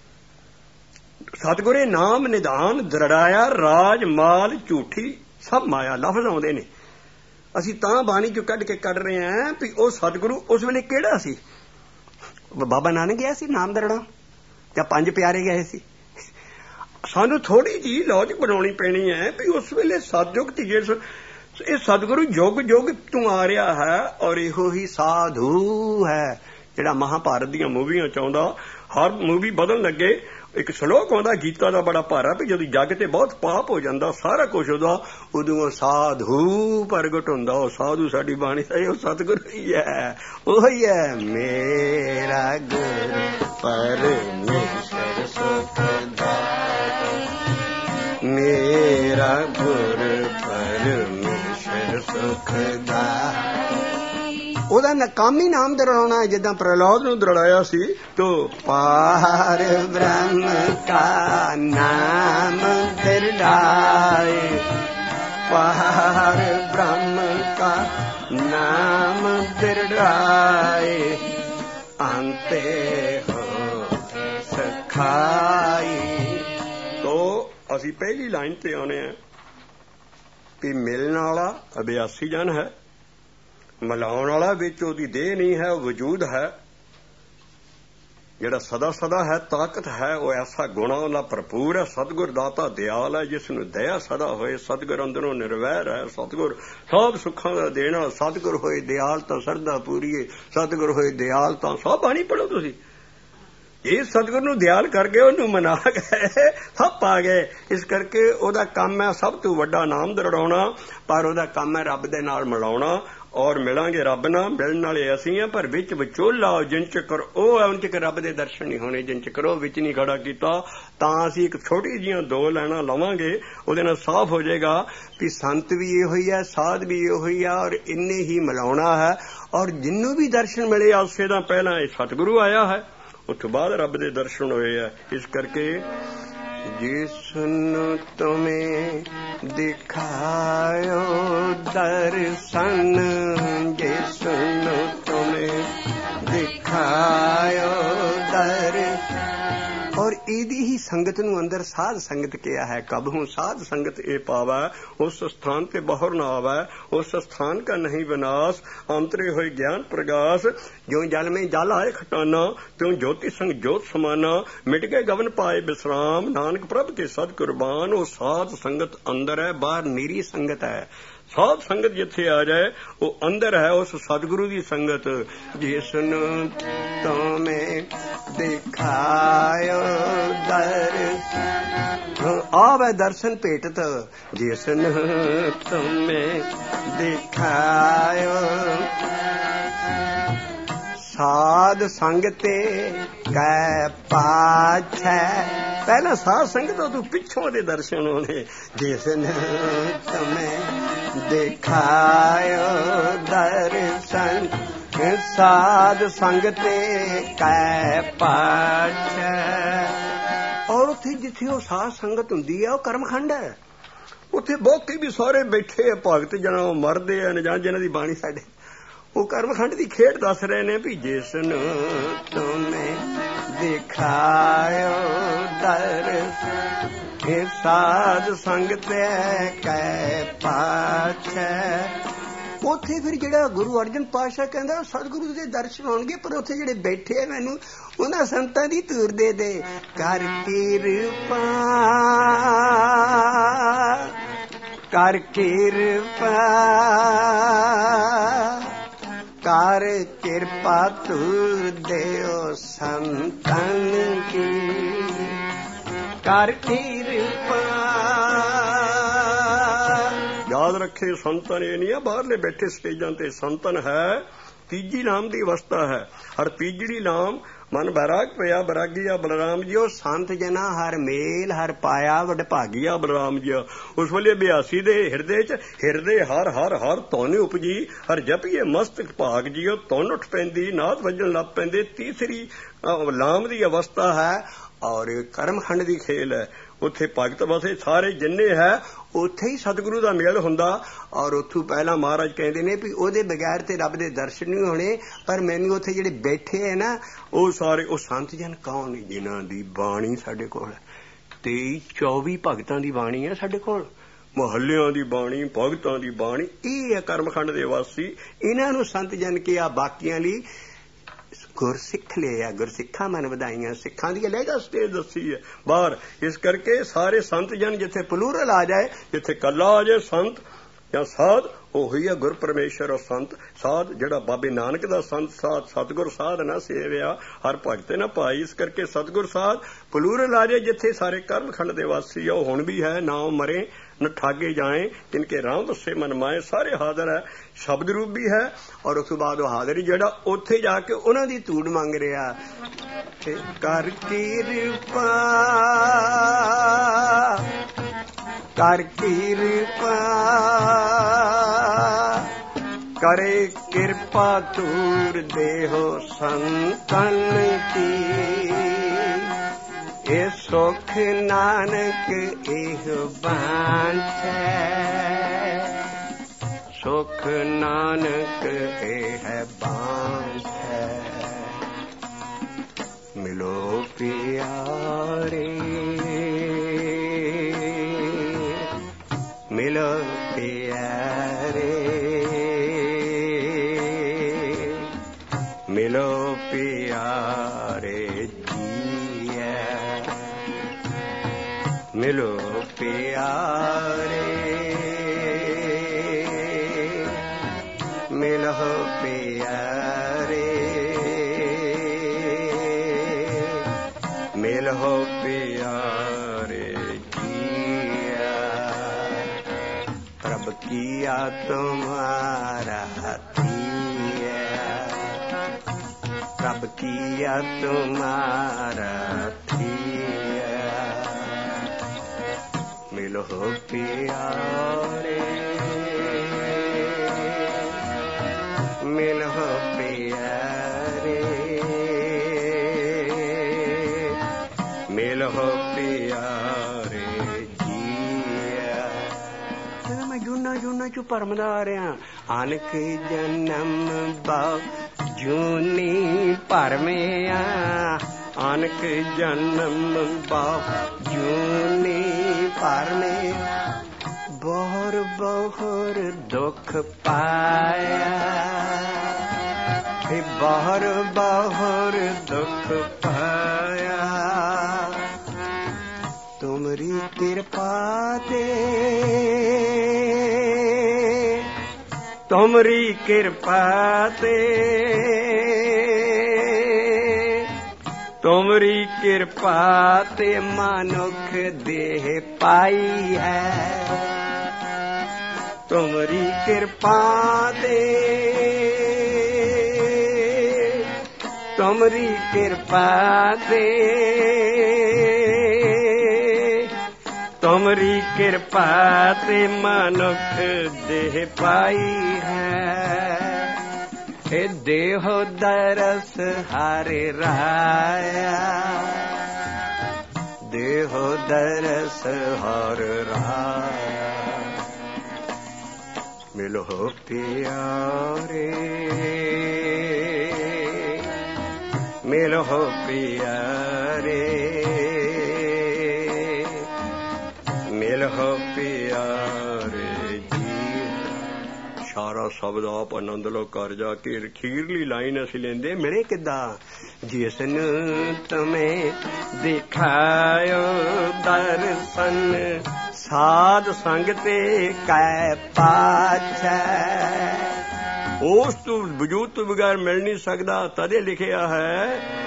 ਸਤਿਗੁਰੇ ਨਾਮ ਨਿਧਾਨ ਦਰੜਾਇਆ, ਰਾਜ ਮਾਲ ਝੂਠੀ ਸਭ ਮਾਇਆ। ਲਫ਼ਜ਼ ਆਉਂਦੇ ਨੇ, ਅਸੀਂ ਤਾਂ ਬਾਣੀ ਚੋਂ ਕੱਢ ਕੇ ਕੱਢ ਰਹੇ ਹਾਂ ਵੀ ਉਹ ਸਤਿਗੁਰੂ ਉਸ ਵੇਲੇ ਕਿਹੜਾ ਸੀ। ਬਾਬਾ ਨਾਨਕ ਗਿਆ ਸੀ ਨਾਮ ਦਰੜਾ, ਜਾਂ 5 ਪਿਆਰੇ ਗਏ ਸੀ। ਸਾਨੂੰ ਥੋੜੀ ਜਿਹੀ ਲੌਜਿਕ ਬਣਾਉਣੀ ਪੈਣੀ ਹੈ ਵੀ ਉਸ ਵੇਲੇ ਸਤਿਯੁਗ ਧੀਏ, ਇਹ ਸਤਿਗੁਰੂ ਯੁੱਗ ਯੁੱਗ ਤੋਂ ਆ ਰਿਹਾ ਹੈ, ਔਰ ਇਹੋ ਹੀ ਸਾਧੂ ਹੈ ਜਿਹੜਾ ਮਹਾਭਾਰਤ ਦੀਆਂ ਮੂਵੀਆਂ ਚ ਆਉਂਦਾ। ਹਰ ਮੂਵੀ ਬਦਲਣ ਲੱਗੇ ਇੱਕ ਸ਼ਲੋਕ ਆਉਂਦਾ ਗੀਤਾ ਦਾ ਬੜਾ ਭਾਰਾ, ਵੀ ਜਦੋਂ ਜੱਗ ਤੇ ਬਹੁਤ ਪਾਪ ਹੋ ਜਾਂਦਾ, ਸਾਰਾ ਕੁਛ ਉਹਦਾ, ਉਦੋਂ ਸਾਧੂ ਪ੍ਰਗਟ ਹੁੰਦਾ। ਉਹ ਸਾਧੂ ਸਾਡੀ ਬਾਣੀ ਦਾ ਉਹ ਸਤਿਗੁਰੂ ਹੀ ਹੈ, ਉਹੀ ਹੈ ਮੇਰਾ ਗੁਰ ਪਰਮੇਸ਼ਰ ਸੁਖ ਦਾਤਾ, ਮੇਰਾ ਗੁਰ ਪਰਮੇਸ਼ਰ ਸੁਖ ਦਾਤਾ। ਉਹਦਾ ਨਕਾਮੀ ਨਾਮ ਦਰੜਾਉਣਾ ਹੈ, ਜਿੱਦਾਂ ਪ੍ਰਹਲਾਦ ਨੂੰ ਦਰੜਾਇਆ ਸੀ। ਤੋ ਪਾਰ ਬ੍ਰਹਮ ਕਾ ਨਾਮ ਦਰੜਾਏ, ਪਾਰ ਬ੍ਰਹਮ ਕਾ ਨਾਮ ਦਰੜਾਏ, ਅੰਤੇ ਹੋ ਸਖਾਈ। ਤੋ ਅਸੀਂ ਪਹਿਲੀ ਲਾਈਨ ਤੇ ਆਉਣੇ ਆ ਵੀ ਮਿਲਣ ਵਾਲਾ ਅਭਿਆਸੀ ਜਨ ਹੈ, ਮਿਲਾਉਣ ਵਾਲਾ ਵਿੱਚ ਉਹਦੀ ਦੇਹ ਨਹੀਂ ਹੈ, ਉਹ ਵਜੂਦ ਹੈ ਜਿਹੜਾ ਸਦਾ ਸਦਾ ਹੈ, ਤਾਕਤ ਹੈ, ਉਹ ਐਸਾ ਗੁਣਾ ਉਹਦਾ ਭਰਪੂਰ ਹੈ। ਸਤਿਗੁਰ ਦਾਤਾ ਦਿਆਲ ਹੈ, ਜਿਸ ਨੂੰ ਦਇਆ ਸਦਾ ਹੋਏ। ਸਤਿਗੁਰ ਅੰਦਰੋਂ ਨਿਰਵੈਰ ਹੈ, ਸਤਿਗੁਰ ਸਭ ਸੁੱਖਾਂ ਦਾ ਦੇਣਾ। ਸਤਿਗੁਰ ਹੋਏ ਦਿਆਲ ਤਾਂ ਸਰਦਾ ਪੂਰੀਏ, ਸਤਿਗੁਰ ਹੋਏ ਦਿਆਲ ਤਾਂ ਸਭ ਬਾਣੀ ਪੜ੍ਹੋ ਤੁਸੀਂ। ਇਹ ਸਤਿਗੁਰ ਨੂੰ ਦਿਆਲ ਕਰਕੇ ਉਹਨੂੰ ਮਨਾ ਗਏ, ਸਭ ਪਾ ਗਏ। ਇਸ ਕਰਕੇ ਉਹਦਾ ਕੰਮ ਹੈ ਸਭ ਤੋਂ ਵੱਡਾ ਨਾਮ ਦਰੜਾਉਣਾ, ਪਰ ਉਹਦਾ ਕੰਮ ਹੈ ਰੱਬ ਦੇ ਨਾਲ ਮਿਲਾਉਣਾ। ਔਰ ਮਿਲਾਂਗੇ ਰੱਬ ਨਾਲ। ਮਿਲਣ ਵਾਲੇ ਅਸੀਂ ਆ, ਪਰ ਵਿੱਚ ਵਿਚੋਲਾ ਜਿੰਨ ਚਿਕਰ ਉਹ ਹੈ, ਉਨ ਚਿਕਰ ਰੱਬ ਦੇ ਦਰਸ਼ਨ ਨਹੀਂ ਹੋਣੇ। ਜਿੰਨ ਚਿਕਰ ਉਹ ਵਿੱਚ ਨਹੀਂ ਖੜਾ ਕੀਤਾ ਤਾਂ ਅਸੀਂ ਇੱਕ ਛੋਟੀ ਜਿਹੀਆਂ 2 ਲਾਈਨਾਂ ਲਵਾਂਗੇ, ਉਹਦੇ ਨਾਲ ਸਾਫ਼ ਹੋ ਜਾਏਗਾ ਵੀ ਸੰਤ ਵੀ ਇਹੋ ਹੀ ਹੈ, ਸਾਧ ਵੀ ਇਹੋ ਹੀ ਆ, ਔਰ ਇੰਨੇ ਹੀ ਮਿਲਾਉਣਾ ਹੈ। ਔਰ ਜਿੰਨੂੰ ਵੀ ਦਰਸ਼ਨ ਮਿਲੇ ਆਸੇ ਦਾ ਪਹਿਲਾਂ ਇਹ ਸਤਿਗੁਰੂ ਆਇਆ ਹੈ, ਉਸ ਤੋਂ ਬਾਅਦ ਰੱਬ ਦੇ ਦਰਸ਼ਨ ਹੋਏ ਆ। ਇਸ ਕਰਕੇ ਜਿਸਨੂੰ ਤੁਮੇ ਦਿਖਾਇਓ ਦਰਸ਼ਨ, ਜਿਸਨੂੰ ਤੁਮੇ ਦਿਖਾਇਓ ਦਰਸ਼ਨ। ਔਰ ਇਹਦੀ ਹੀ ਸੰਗਤ ਨੂੰ ਅੰਦਰ ਸਾਧ ਸੰਗਤ ਕਿਹਾ ਹੈ। ਕਬ ਹੂੰ ਸਾਧ ਸੰਗਤ ਇਹ ਪਾਵੈ, ਉਸ ਸਥਾਨ ਤੇ ਬਹੁਰ ਨਾ ਆਵੈ, ਉਸ ਸਥਾਨ का नहीं विनाश, अंतरे होए ज्ञान प्रगास। ज्यों जल में जल आए खटाना, त्यों ज्योति संग ज्योत समाना, मिट गए गवन पाए विश्राम, नानक प्रभ के सद कुर्बान। वो साध संगत अंदर है, बाहर निरी संगत है। ਸਾਧ ਸੰਗਤ ਜਿੱਥੇ ਆ ਜਾਏ ਉਹ ਅੰਦਰ ਹੈ, ਉਸ ਸਤਿਗੁਰੂ ਦੀ ਸੰਗਤ। ਜਿਸਨੂੰ ਤੁਮੇ ਦਿਖਾਇਓ ਦਰਸ਼ਨ, ਆਵੇ ਦਰਸ਼ਨ ਭੇਟਤ। ਜਿਸਨੂੰ ਤੁਮੇ ਦਿਖਾਇਓ ਸਾਧ ਸੰਗਤੇ ਕੈ ਪਾਛੈ। ਪਹਿਲਾਂ ਸਾਧ ਸੰਗਤ ਤੋਂ ਪਿੱਛੋਂ ਦੇ ਦਰਸ਼ਨ ਹੋਣੇ। ਜਿਸਨੂੰ ਤੁਮੇ ਦਿਖਾਇਓ ਦਰਸ਼ਨ, ਸਾਧ ਸੰਗਤੇ ਕੈ ਪਾਛੈ। ਔਰ ਉੱਥੇ ਜਿੱਥੇ ਉਹ ਸਾਧ ਸੰਗਤ ਹੁੰਦੀ ਹੈ ਉਹ ਕਰਮਖੰਡ ਹੈ। ਉੱਥੇ ਬਾਕੀ ਵੀ ਸਾਰੇ ਬੈਠੇ ਆ ਭਗਤ, ਜਿਹਨਾਂ ਮਰਦੇ ਆ ਜਾਂ ਜਿਹਨਾਂ ਦੀ ਬਾਣੀ ਸਾਡੇ ਉਹ ਕਰਮਖੰਡ ਦੀ ਖੇਡ ਦੱਸ ਰਹੇ ਨੇ ਵੀ ਜਿਸਨੂੰ ਤੁਮੇ ਦਿਖਾਇਓ ਦਰਸ਼ਨ, ਇਹ ਸਾਧ ਸੰਗਤੇ ਕੈ ਪਾਛੈ। ਉੱਥੇ ਫਿਰ ਜਿਹੜਾ ਗੁਰੂ ਅਰਜਨ ਪਾਤਸ਼ਾਹ ਕਹਿੰਦਾ ਸਤਿਗੁਰੂ ਦੇ ਦਰਸ਼ਨ ਹੋਣਗੇ, ਪਰ ਉੱਥੇ ਜਿਹੜੇ ਬੈਠੇ ਆ ਮੈਨੂੰ ਉਹਨਾਂ ਸੰਤਾਂ ਦੀ ਧੂਰ ਦੇ ਦੇ। ਕਰ ਕਿਰਪਾ, ਕਰ ਕਿਰਪਾ, ਕਰ ਕਿਰਪਾ ਧੂਰ ਦਿਓ ਸੰਤਨ ਕੀ, ਕਰ ਕਿਰਪਾ। ਯਾਦ ਰੱਖੇ ਸੰਤਨ ਇਹ ਨਹੀਂ ਆ ਬਾਹਰਲੇ ਬੈਠੇ ਸਟੇਜਾਂ ਤੇ, ਸੰਤਨ ਹੈ ਤੀਜੀ ਨਾਮ ਦੀ ਅਵਸਥਾ ਹੈ। ਹਰ ਤੀਜੜੀ ਨਾਮ ਮਨ ਬੈਰਾਗ ਪਿਆ ਬੈਰਾਗੀਆ ਬਲਰਾਮ ਜੀ। ਉਹ ਸੰਤ ਜਨਾ ਹਰ ਮੇਲ ਹਰ ਪਾਇਆ ਵਡਭਾਗੀਆ ਬਲਰਾਮ ਜੀ। ਉਸ ਵੇਲੇ ਬਿਆਸੀ ਦੇ ਹਿਰਦੇ ਚ ਹਿਰਦੇ ਹਰ ਹਰ ਹਰ ਧੁਨ ਉਪਜੀ, ਹਰ ਜਪੀਏ ਮਸਤਕ ਭਾਗ ਜੀਓ। ਧੁਨ ਉੱਠ ਪੈਂਦੀ, ਨਾਦ ਵੱਜਣ ਲੱਗ ਪੈਂਦੇ। ਤੀਸਰੀ ਲਾਮ ਦੀ ਅਵਸਥਾ ਹੈ ਔਰ ਕਰਮਖੰਡ ਦੀ ਖੇਲ ਹੈ। ਉੱਥੇ ਭਗਤ ਵਸੇ ਸਾਰੇ ਜਿੰਨੇ ਹੈ, ਉੱਥੇ ਹੀ ਸਤਿਗੁਰੂ ਦਾ ਮੇਲ ਹੁੰਦਾ। ਔਰ ਉੱਥੋਂ ਪਹਿਲਾਂ ਮਹਾਰਾਜ ਕਹਿੰਦੇ ਨੇ ਵੀ ਉਹਦੇ ਬਗੈਰ ਤੇ ਰੱਬ ਦੇ ਦਰਸ਼ਨ ਨਹੀਂ ਹੋਣੇ। ਪਰ ਮੈਨੂੰ ਉੱਥੇ ਜਿਹੜੇ ਬੈਠੇ ਹੈ ਨਾ ਉਹ ਸਾਰੇ ਉਹ ਸੰਤ ਜਨ ਕੌਣ ਨੇ ਜਿਨ੍ਹਾਂ ਦੀ ਬਾਣੀ ਸਾਡੇ ਕੋਲ 23-24 ਭਗਤਾਂ ਦੀ ਬਾਣੀ ਹੈ ਸਾਡੇ ਕੋਲ, ਮੁਹੱਲਿਆਂ ਦੀ ਬਾਣੀ, ਭਗਤਾਂ ਦੀ ਬਾਣੀ। ਇਹ ਹੈ ਕਰਮਖੰਡ ਦੇ ਵਾਸੀ, ਇਹਨਾਂ ਨੂੰ ਸੰਤ ਜਨ ਕਿਹਾ। ਬਾਕੀਆਂ ਲਈ ਗੁਰਸਿੱਖ ਲਿਆ, ਗੁਰਸਿੱਖਾਂ ਮਨ ਵਧਾਈਆਂ। ਸਿੱਖਾਂ ਦੀ ਲਹਿਜਾ ਸਟੇਜ ਦੱਸੀ ਹੈ ਬਾਹਰ। ਇਸ ਕਰਕੇ ਸਾਰੇ ਸੰਤ ਜਨ ਜਿੱਥੇ ਪਲੂਰਲ ਆ ਜਾਏ, ਜਿੱਥੇ ਕੱਲਾ ਆ ਜਾਏ ਸੰਤ ਜਾਂ ਸਾਧ, ਉਹੀ ਹੈ ਗੁਰ ਪਰਮੇਸ਼ਰ। ਔਰ ਸੰਤ ਸਾਧ ਜਿਹੜਾ ਬਾਬੇ ਨਾਨਕ ਦਾ ਸੰਤ ਸਾਧ ਸਤਿਗੁਰ ਸਾਧ ਨਾ ਸੇਵਿਆ ਹਰ ਭਗਤ ਨਾ ਭਾਈ। ਇਸ ਕਰਕੇ ਸਤਿਗੁਰ ਸਾਧ ਪਲੂਰਲ ਆ ਜਾਏ ਜਿੱਥੇ ਸਾਰੇ ਕਰਮਖੰਡ ਦੇ ਵਾਸੀ ਆ। ਉਹ ਹੁਣ ਵੀ ਹੈ, ਨਾ ਮਰੇ न ठागे जाए जिनके राम बसे मन माए। सारे हाजिर है, शब्द रूप भी है। और उस बाद हाजिर जेड़ा उत्थे जाके उन्हां दी धूड़ मंग रहा। कर किरपा, कर किरपा, करे किरपा धूड़ देहो संतन की। ए सुख नानक एह बांछै, सुख नानक एह बांछै। मिलो प्यारे, मिलो प्यारे, मिलो प्यारे मिलो प्यारे, मिलो प्यारे, मिलो प्यारे जिया। प्रभ किया तुम्हारा थिया, प्रभ किया तुम्हारा थिया। मिलो प्यारे, मिलो प्यारे, मिलो प्यारे जिया। मैं जूना जूना चू भरमदा आ रहा, आनक जन्म बाव जूनी भरमिया, आनक जन्म बाव जूनी भरमिया। बहुर बहुर दुख पाया, बहुर बहुर दुख पाया। तुमरी कृपा दे, तुमरी कृपा दे, तुमरी कृपा ते मनुख देह पाई है। तुमरी कृपा दे, तुमरी कृपा दे, तुमरी कृपा ते मनुख देह पाई है। हे देहो दरस हरे राया, देहो दरस हर राया। मिलो प्यारे, मिलो प्यारे, मिलो प्यारे जी। सारा शब्द आप आनंद लो कर जाके खीरली लाइन असी लेंदे। मिले किदा, जिसनु तुम्हें दिखायो दर्शन, साध संग ते कै पाछै। उस तू वजूद तो बगैर मिल नहीं सकता। तदे लिखिया है,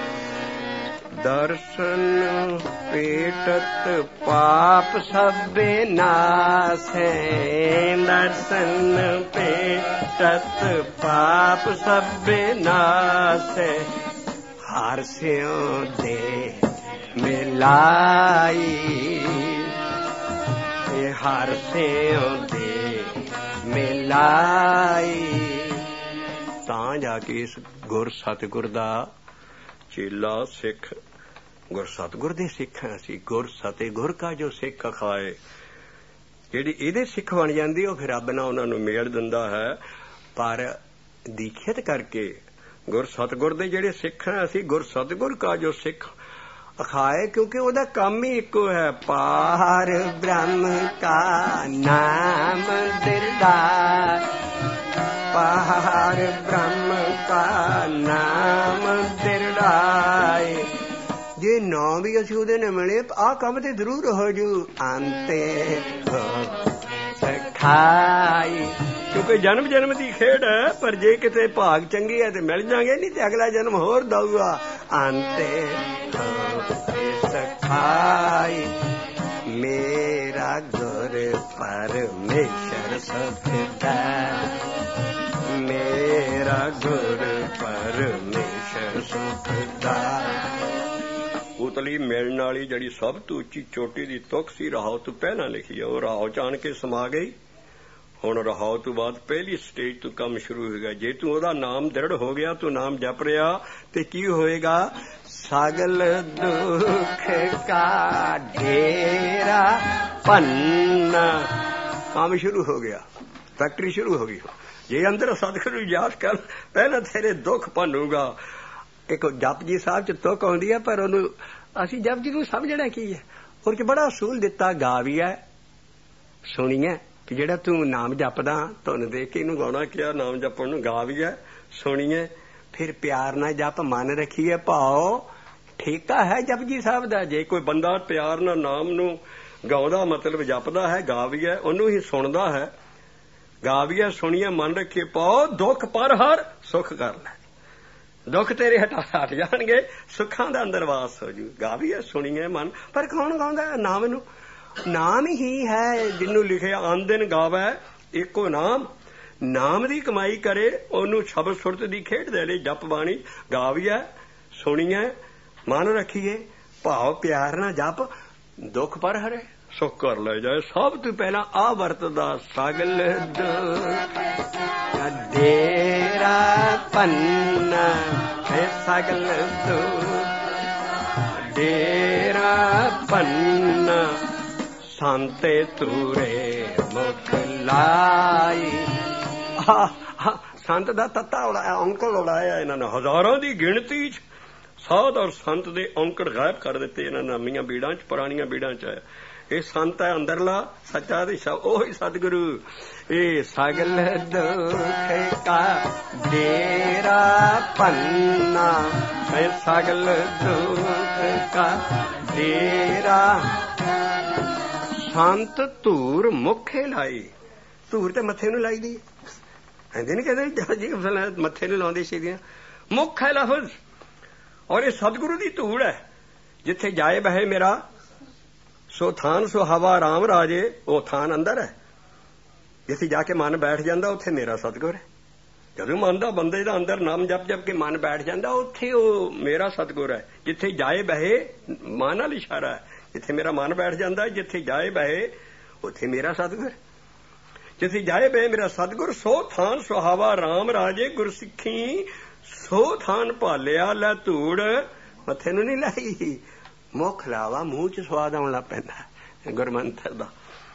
दर्शन पेटत पाप सबे नासै, दर्शन पेटत पाप सबे नासै। हर स्यों दे मिलाई, हर स्यों दे मिलाई। ਤਾਂ ਜਾ ਕੇ ਇਸ ਗੁਰ ਸਤਿਗੁਰ ਦਾ ਚੇਲਾ ਸਿੱਖ, ਗੁਰ ਸਤਿਗੁਰ ਦੇ ਸਿੱਖ ਹਾਂ ਅਸੀਂ। ਗੁਰ ਸਤਿਗੁਰ ਕਾ ਜੋ ਸਿੱਖ ਅਖਾਏ, ਜਿਹੜੀ ਇਹਦੇ ਸਿੱਖ ਬਣ ਜਾਂਦੀ ਉਹ ਫਿਰ ਰੱਬ ਨਾਲ ਉਹਨਾਂ ਨੂੰ ਮੇਲ ਦਿੰਦਾ ਹੈ। ਪਰ ਦੀਖਿਤ ਕਰਕੇ ਗੁਰ ਸਤਿਗੁਰ ਦੇ ਜਿਹੜੇ ਸਿੱਖ ਹਾਂ ਅਸੀਂ, ਗੁਰ ਸਤਿਗੁਰ ਕਾ ਜੋ ਸਿੱਖ ਅਖਾਏ, ਕਿਉਂਕਿ ਉਹਦਾ ਕੰਮ ਹੀ ਇੱਕੋ ਹੈ, ਪਾਰ ਬ੍ਰਹਮ ਕਾ ਨਾਮ ਦਿਲਦਾਰ, पार ब्रह्म का नाम दिरड़ाए। जे नाम भी असी उहदे ने मिले आ काम ते जरूर हो जू, अंते सखाई। क्योंकि जन्म जन्म की खेड है, पर जे किते भाग चंगी है तो मिल जाएंगे, नहीं तो अगला जन्म होर दऊगा। अंते सखाई, मेरा गुर परमेश्वर सतदा, मेरा गुर परमेश्वर सुखदा। ਉਤਲੀ ਮਿਲਣ ਵਾਲੀ ਜਿਹੜੀ ਸਭ ਤੋਂ ਉੱਚੀ ਚੋਟੀ ਦੀ ਤੁਕ ਸੀ, ਰਹਾਉ ਤੋਂ ਪਹਿਲਾਂ ਲਿਖੀ ਹੈ। ਉਹ ਰਹਾਉ ਚ ਆਣ ਕੇ ਸਮਾ ਗਈ। ਹੁਣ ਰਹਾਉ ਤੋਂ ਬਾਅਦ ਪਹਿਲੀ ਸਟੇਜ ਤੋਂ ਕੰਮ ਸ਼ੁਰੂ ਹੋਏਗਾ। ਜੇ ਤੂੰ ਉਹਦਾ ਨਾਮ ਦ੍ਰਿੜ ਹੋ ਗਿਆ, ਤੂੰ ਨਾਮ ਜਪ ਰਿਹਾ, ਤੇ ਕੀ ਹੋਏਗਾ? ਸਗਲ ਦੁੱਖ ਕਾ ਡੇਰਾ ਭੰਨਾ, ਕੰਮ ਸ਼ੁਰੂ ਹੋ ਗਿਆ, ਫੈਕਟਰੀ ਸ਼ੁਰੂ ਹੋ ਗਈ। ਜੇ ਅੰਦਰ ਸਤਿਗੁਰੂ ਯਾਦ ਕਰ, ਪਹਿਲਾਂ ਤੇਰੇ ਦੁੱਖ ਭੰਨੂਗਾ। ਇੱਕ ਜਪਜੀ ਸਾਹਿਬ ਚ ਤੁਕ ਆਉਂਦੀ ਹੈ, ਪਰ ਉਹਨੂੰ ਅਸੀਂ ਜਪਜੀ ਨੂੰ ਸਮਝਣਾ ਕੀ ਹੈ। ਉਹ ਚ ਬੜਾ ਅਸੂਲ ਦਿੱਤਾ, ਗਾ ਵੀ ਹੈ ਸੁਣੀਏ ਕਿ ਜਿਹੜਾ ਤੂੰ ਨਾਮ ਜਪਦਾ, ਤੁਹਾਨੂੰ ਦੇਖ ਕੇ ਇਹਨੂੰ ਗਾਉਣਾ ਕਿਹਾ, ਨਾਮ ਜਪਣ ਨੂੰ ਗਾ ਵੀ ਹੈ ਸੁਣੀਏ। ਫਿਰ ਪਿਆਰ ਨਾਲ ਜਪ, ਮਨ ਰੱਖੀਏ ਭਾਓ, ਠੇਕਾ ਹੈ ਜਪਜੀ ਸਾਹਿਬ ਦਾ। ਜੇ ਕੋਈ ਬੰਦਾ ਪਿਆਰ ਨਾਲ ਨਾਮ ਨੂੰ ਗਾਉਂਦਾ, ਮਤਲਬ ਜਪਦਾ ਹੈ, ਗਾ ਵੀ ਹੈ, ਉਹਨੂੰ ਹੀ ਸੁਣਦਾ ਹੈ। ਗਾ ਵੀ ਹੈ ਸੁਣੀਏ, ਮਨ ਰੱਖੀਏ ਪਾਓ, ਦੁੱਖ ਪਰ ਹਰ ਸੁੱਖ ਕਰ ਲੈ। ਦੁੱਖ ਤੇਰੇ ਹਟ ਜਾਣਗੇ, ਸੁੱਖਾਂ ਦਾ ਅੰਦਰ ਵਾਸ ਹੋ ਜੂ। ਗਾ ਵੀ ਹੈ ਸੁਣੀਏ ਮਨ, ਪਰ ਕੌਣ ਗਾਉਂਦਾ? ਨਾਮ ਨੂੰ, ਨਾਮ ਹੀ ਹੈ ਜਿਹਨੂੰ ਲਿਖਿਆ ਅੰਨ ਦਿਨ ਗਾਵੇ ਇੱਕੋ ਨਾਮ ਦੀ ਕਮਾਈ ਕਰੇ, ਉਹਨੂੰ ਸ਼ਬਦ ਸੁਰਤ ਦੀ ਖੇਡ ਦੇ ਲਈ ਜਪ ਬਾਣੀ ਗਾਵੀਐ ਸੁਣੀਐ ਮਨ ਰੱਖੀਏ, ਭਾਵ ਪਿਆਰ ਨਾਲ ਜਪ ਦੁੱਖ ਪਰ ਹਰੇ ਸੁੱਖ ਕਰ ਲੈ ਜਾਏ। ਸਭ ਤੋਂ ਪਹਿਲਾਂ ਆ ਵਰਤਦਾ ਸਗਲ ਡੇਰਾ ਪੰਨਾ ਹੈ, ਸਗਲ ਡੇਰਾ ਪੰਨਾ ਸੰਤੇ ਤੂਰੇ ਮੁਖ ਲਾਈ। ਸੰਤ ਦਾ ਤੱਤਾ ਉਡਾਇਆ, ਔਂਕੜ ਉਡਾਇਆ ਇਹਨਾਂ ਨੇ ਹਜ਼ਾਰਾਂ ਦੀ ਗਿਣਤੀ ਚ। ਸਾਧ ਔਰ ਸੰਤ ਦੇ ਔਂਕੜ ਗਾਇਬ ਕਰ ਦਿੱਤੇ ਇਹਨਾਂ ਨਵੀਆਂ ਬੀੜਾਂ ਚ, ਪੁਰਾਣੀਆਂ ਬੀੜਾਂ ਚ ਆਇਆ। ਇਹ ਸੰਤ ਹੈ ਅੰਦਰਲਾ ਸੱਚਾ ਤੇ ਉਹੀ ਸਤਿਗੁਰੂ। ਇਹ ਸਗਲ ਦੁੱਖ ਕਾ ਡੇਰਾ ਪੰਨਾ ਹੈ, ਸਗਲ ਦੁੱਖ ਕਾ ਡੇਰਾ। ਸੰਤ ਧੂਰ ਮੁਖੇ ਲਾਈ, ਧੂਰ ਤੇ ਮੱਥੇ ਨੂੰ ਲਾਈ ਦੀ ਕਹਿੰਦੇ ਨੀ, ਕਹਿੰਦੇ ਜੀ ਮੱਥੇ ਨੂੰ ਲਾਉਂਦੇ ਸੀਗੀਆਂ। ਮੁੱਖ ਹੈ ਲਫ਼ਜ਼, ਔਰ ਇਹ ਸਤਿਗੁਰੂ ਦੀ ਧੂੜ ਹੈ। ਜਿੱਥੇ ਜਾਏ ਬਹਿ ਮੇਰਾ ਸੋ ਥਾਨ ਸੋ ਹਵਾ ਰਾਮ ਰਾਜੇ, ਉਹ ਥਾਨ ਅੰਦਰ ਹੈ। ਜਿੱਥੇ ਜਾ ਕੇ ਮਨ ਬੈਠ ਜਾਂਦਾ ਉੱਥੇ ਮੇਰਾ ਸਤਿਗੁਰ ਹੈ। ਜਦੋਂ ਮਨ ਦਾ ਬੰਦੇ ਦਾ ਅੰਦਰ ਨਾਮ ਜਪ ਜਪ ਕੇ ਮਨ ਬੈਠ ਜਾਂਦਾ ਉੱਥੇ ਉਹ ਮੇਰਾ ਸਤਿਗੁਰ ਹੈ। ਜਿੱਥੇ ਜਾਏ ਬਹਿ ਮਨ ਨਾਲ ਇਸ਼ਾਰਾ ਹੈ, ਜਿੱਥੇ ਮੇਰਾ ਮਨ ਬੈਠ ਜਾਂਦਾ, ਜਿੱਥੇ ਜਾਏ ਬਹਿ ਉੱਥੇ ਮੇਰਾ ਸਤਿਗੁਰ। ਜਿੱਥੇ ਜਾਏ ਬਹਿ ਮੇਰਾ ਸਤਿਗੁਰ, ਸੋ ਥਾਨ ਸੁਹਾਵਾ ਰਾਮ ਰਾਜੇ, ਗੁਰਸਿੱਖੀ ਸੋ ਥਾਨ ਭਾਲਿਆ ਲੈ ਧੂੜ ਮੱਥੇ ਨੂੰ ਨਹੀਂ ਲਾਈ। ਮੁੱਖ ਲਾਵਾ ਮੂੰਹ ਚ ਸਵਾਦ ਆਉਣ ਲੱਗ ਪੈਂਦਾ ਗੁਰਮੰਤਰ ਦਾ।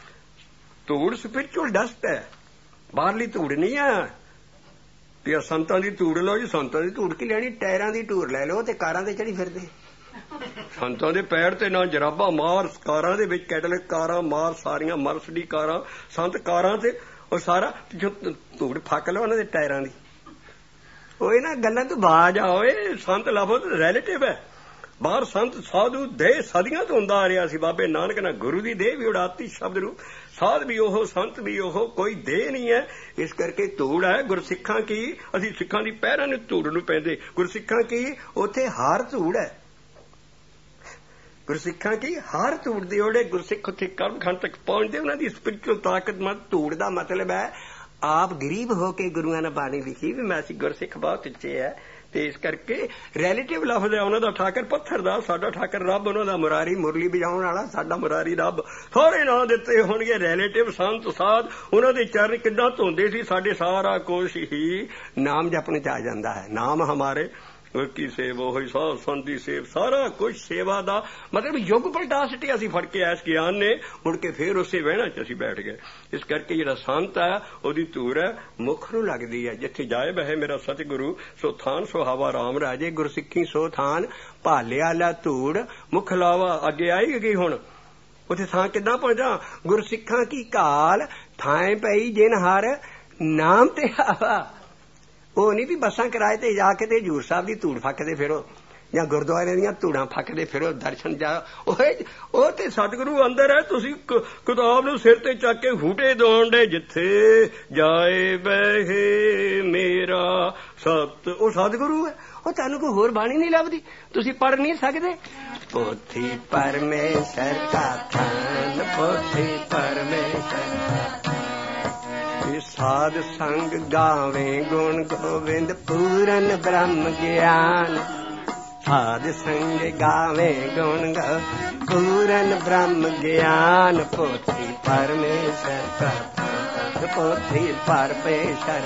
ਧੂੜ ਸਪਿਰਚੁਅਲ ਡਸਟ ਹੈ, ਬਾਹਰਲੀ ਧੂੜ ਨਹੀਂ ਹੈ। ਤੇ ਸੰਤਾਂ ਦੀ ਧੂੜ ਲਓ ਜੀ, ਸੰਤਾਂ ਦੀ ਧੂੜ ਕੀ ਲੈਣੀ, ਟਾਇਰਾਂ ਦੀ ਧੂੜ ਲੈ ਲਓ ਤੇ ਕਾਰਾਂ ਤੇ ਚੜੀ ਫਿਰਦੇ। ਸੰਤਾਂ ਦੇ ਪੈਰ ਤੇ ਨਾ ਜਰਾਬਾ ਮਾਰ, ਕਾਰਾਂ ਦੇ ਵਿੱਚ ਕੈਟਲਿਕ ਕਾਰਾਂ ਮਾਰ, ਸਾਰੀਆਂ ਮਰਸਡੀ ਕਾਰਾਂ, ਸੰਤ ਕਾਰਾਂ ਤੇ ਉਹ ਸਾਰਾ ਧੂੜ ਫੱਕ ਲਓ ਉਹਨਾਂ ਦੇ ਟਾਇਰਾਂ ਦੀ। ਉਹ ਇਹਨਾਂ ਗੱਲਾਂ ਤੋਂ ਬਾਜ ਆ ਓਏ। ਸੰਤ ਲਫ਼ਜ਼ ਰਿਲੇਟਿਵ ਹੈ। ਬਾਹਰ ਸੰਤ ਸਾਧੂ ਦੇਹ ਸਦੀਆਂ ਤੋਂ ਹੁੰਦਾ ਆ ਰਿਹਾ ਸੀ। ਬਾਬੇ ਨਾਨਕ ਨੇ ਗੁਰੂ ਦੀ ਦੇਹ ਵੀ ਉਡਾਤੀ ਸ਼ਬਦ ਨੂੰ। ਸਾਧ ਵੀ ਉਹ, ਸੰਤ ਵੀ ਉਹ, ਕੋਈ ਦੇਹ ਨਹੀਂ ਹੈ। ਇਸ ਕਰਕੇ ਧੂੜ ਹੈ। ਗੁਰਸਿੱਖਾਂ ਕੀ, ਅਸੀਂ ਸਿੱਖਾਂ ਦੀ ਪੈਰਾਂ ਨੂੰ ਧੂੜ ਨੂੰ ਪੈਂਦੇ। ਗੁਰਸਿੱਖਾਂ ਕੀ ਉੱਥੇ ਹਾਰ ਧੂੜ ਹੈ। ਗੁਰਸਿੱਖਾਂ ਕੀ ਹਰ ਧੂੜ ਦੇ ਉਹਦੇ ਗੁਰਸਿੱਖ ਉੱਥੇ ਕਰਮਖੰਡ ਤੱਕ ਪਹੁੰਚਦੇ। ਉਹਨਾਂ ਦੀ ਸਪਿਰਚੁਅਲ ਤਾਕਤ ਮਤ ਧੂੜ ਦਾ ਮਤਲਬ ਹੈ ਆਪ ਗਰੀਬ ਹੋ ਕੇ ਗੁਰੂਆਂ ਨੇ ਬਾਣੀ ਲਿਖੀ ਵੀ ਮੈਂ ਅਸੀਂ ਗੁਰਸਿੱਖ ਬਹੁਤ ਉੱਚੇ ਹੈ। ਤੇ ਇਸ ਕਰਕੇ ਰਿਲੇਟਿਵ ਲਫ਼ਜ਼ ਹੈ। ਉਹਨਾਂ ਦਾ ਠਾਕਰ ਪੱਥਰ ਦਾ, ਸਾਡਾ ਠਾਕਰ ਰੱਬ। ਉਹਨਾਂ ਦਾ ਮੁਰਾਰੀ ਮੁਰਲੀ ਵਜਾਉਣ ਵਾਲਾ, ਸਾਡਾ ਮੁਰਾਰੀ ਰੱਬ। ਸਾਰੇ ਨਾਂ ਦਿੱਤੇ ਹੋਣਗੇ ਰਿਲੇਟਿਵ। ਸੰਤ ਸਾਧ ਉਹਨਾਂ ਦੇ ਚਰਨ ਕਿੱਦਾਂ ਧੋਂਦੇ ਸੀ। ਸਾਡੇ ਸਾਰਾ ਕੁਛ ਹੀ ਨਾਮ ਜਪਣ ਚ ਆ ਜਾਂਦਾ ਹੈ। ਨਾਮ ਹਮਾਰੇ ਕੀ ਸੇਵ ਹੋਈ, ਸਾਧ ਸੰਤ ਦੀ ਸੇਵ, ਸਾਰਾ ਕੁਝ ਸੇਵਾ ਦਾ ਮਤਲਬ ਯੁੱਗ ਪਲਟਾ ਸਿੱਟਿਆ ਅਸੀਂ ਫੜ ਕੇ ਐਸ ਗਿਆਨ ਨੇ। ਮੁੜ ਕੇ ਫੇਰ ਉਸੇ ਵਹਿਣਾ ਚ ਅਸੀਂ ਬੈਠ ਗਏ। ਇਸ ਕਰਕੇ ਜਿਹੜਾ ਸੰਤ ਹੈ ਉਹਦੀ ਧੂੜ ਹੈ ਮੁੱਖ ਨੂੰ ਲੱਗਦੀ ਹੈ। ਜਿੱਥੇ ਜਾਏ ਬਹਿ ਮੇਰਾ ਸਤਿਗੁਰੂ, ਸੋ ਥਾਨ ਸੋ ਹਵਾ ਰਾਮ ਰਾਜੇ, ਗੁਰਸਿੱਖੀ ਸੋ ਥਾਨ ਭਾਲਿਆ ਲੈ ਧੂੜ ਮੁੱਖ ਲਾਵਾ। ਅੱਗੇ ਆਈ ਗਈ ਹੁਣ ਉੱਥੇ ਥਾਂ ਕਿੱਦਾਂ ਪਹੁੰਚਾ। ਗੁਰਸਿੱਖਾਂ ਕੀ ਕਾਲ ਥਾਂ ਪਈ ਜਿਨ ਹਰ ਨਾਮ ਤੇ ਆਵਾ। ਉਹ ਨਹੀਂ ਵੀ ਬੱਸਾਂ ਕਿਰਾਏ ਤੇ ਜਾ ਕੇ ਤੇ ਹਜ਼ੂਰ ਸਾਹਿਬ ਦੀ ਧੂੜ ਫੱਕਦੇ ਫਿਰੋ ਜਾਂ ਗੁਰਦੁਆਰੇ ਦੀਆਂ ਧੂੜਾਂ ਫੱਕਦੇ ਫਿਰੋ, ਦਰਸ਼ਨ ਜਾ। ਉਹ ਤੇ ਸਤਿਗੁਰੂ ਅੰਦਰ ਹੈ। ਤੁਸੀਂ ਕਿਤਾਬ ਨੂੰ ਸਿਰ ਤੇ ਚੱਕ ਕੇ ਹੂਟੇ ਦੌਣ ਦੇ। ਜਿੱਥੇ ਜਾਏ ਬਹਿ ਮੇਰਾ ਸਤ, ਉਹ ਸਤਿਗੁਰੂ ਹੈ। ਉਹ ਤੁਹਾਨੂੰ ਕੋਈ ਹੋਰ ਬਾਣੀ ਨਹੀਂ ਲੱਭਦੀ, ਤੁਸੀਂ ਪੜ੍ਹ ਨਹੀਂ ਸਕਦੇ। ਪੋਥੀ ਪਰਮੇਸ਼ਰ ਕਾ ਥਾਨ, ਪੋਥੀ ਪਰਮੇਸ਼ਰ ਸਾਧ ਸੰਗ ਗਾਵੇ ਗੁਣ ਗੋਬਿੰਦ ਪੂਰਨ ਬ੍ਰਹਮ ਗਿਆਨ। ਸਾਧ ਸੰਗ ਗਾਵੇ ਗੁਣ ਪੂਰਨ ਬ੍ਰਹਮ ਗਿਆਨ। ਪੋਥੀ ਪਰਮੇਸ਼ਰ ਕਾ, ਪੋਥੀ ਪਰਮੇਸ਼ਰ।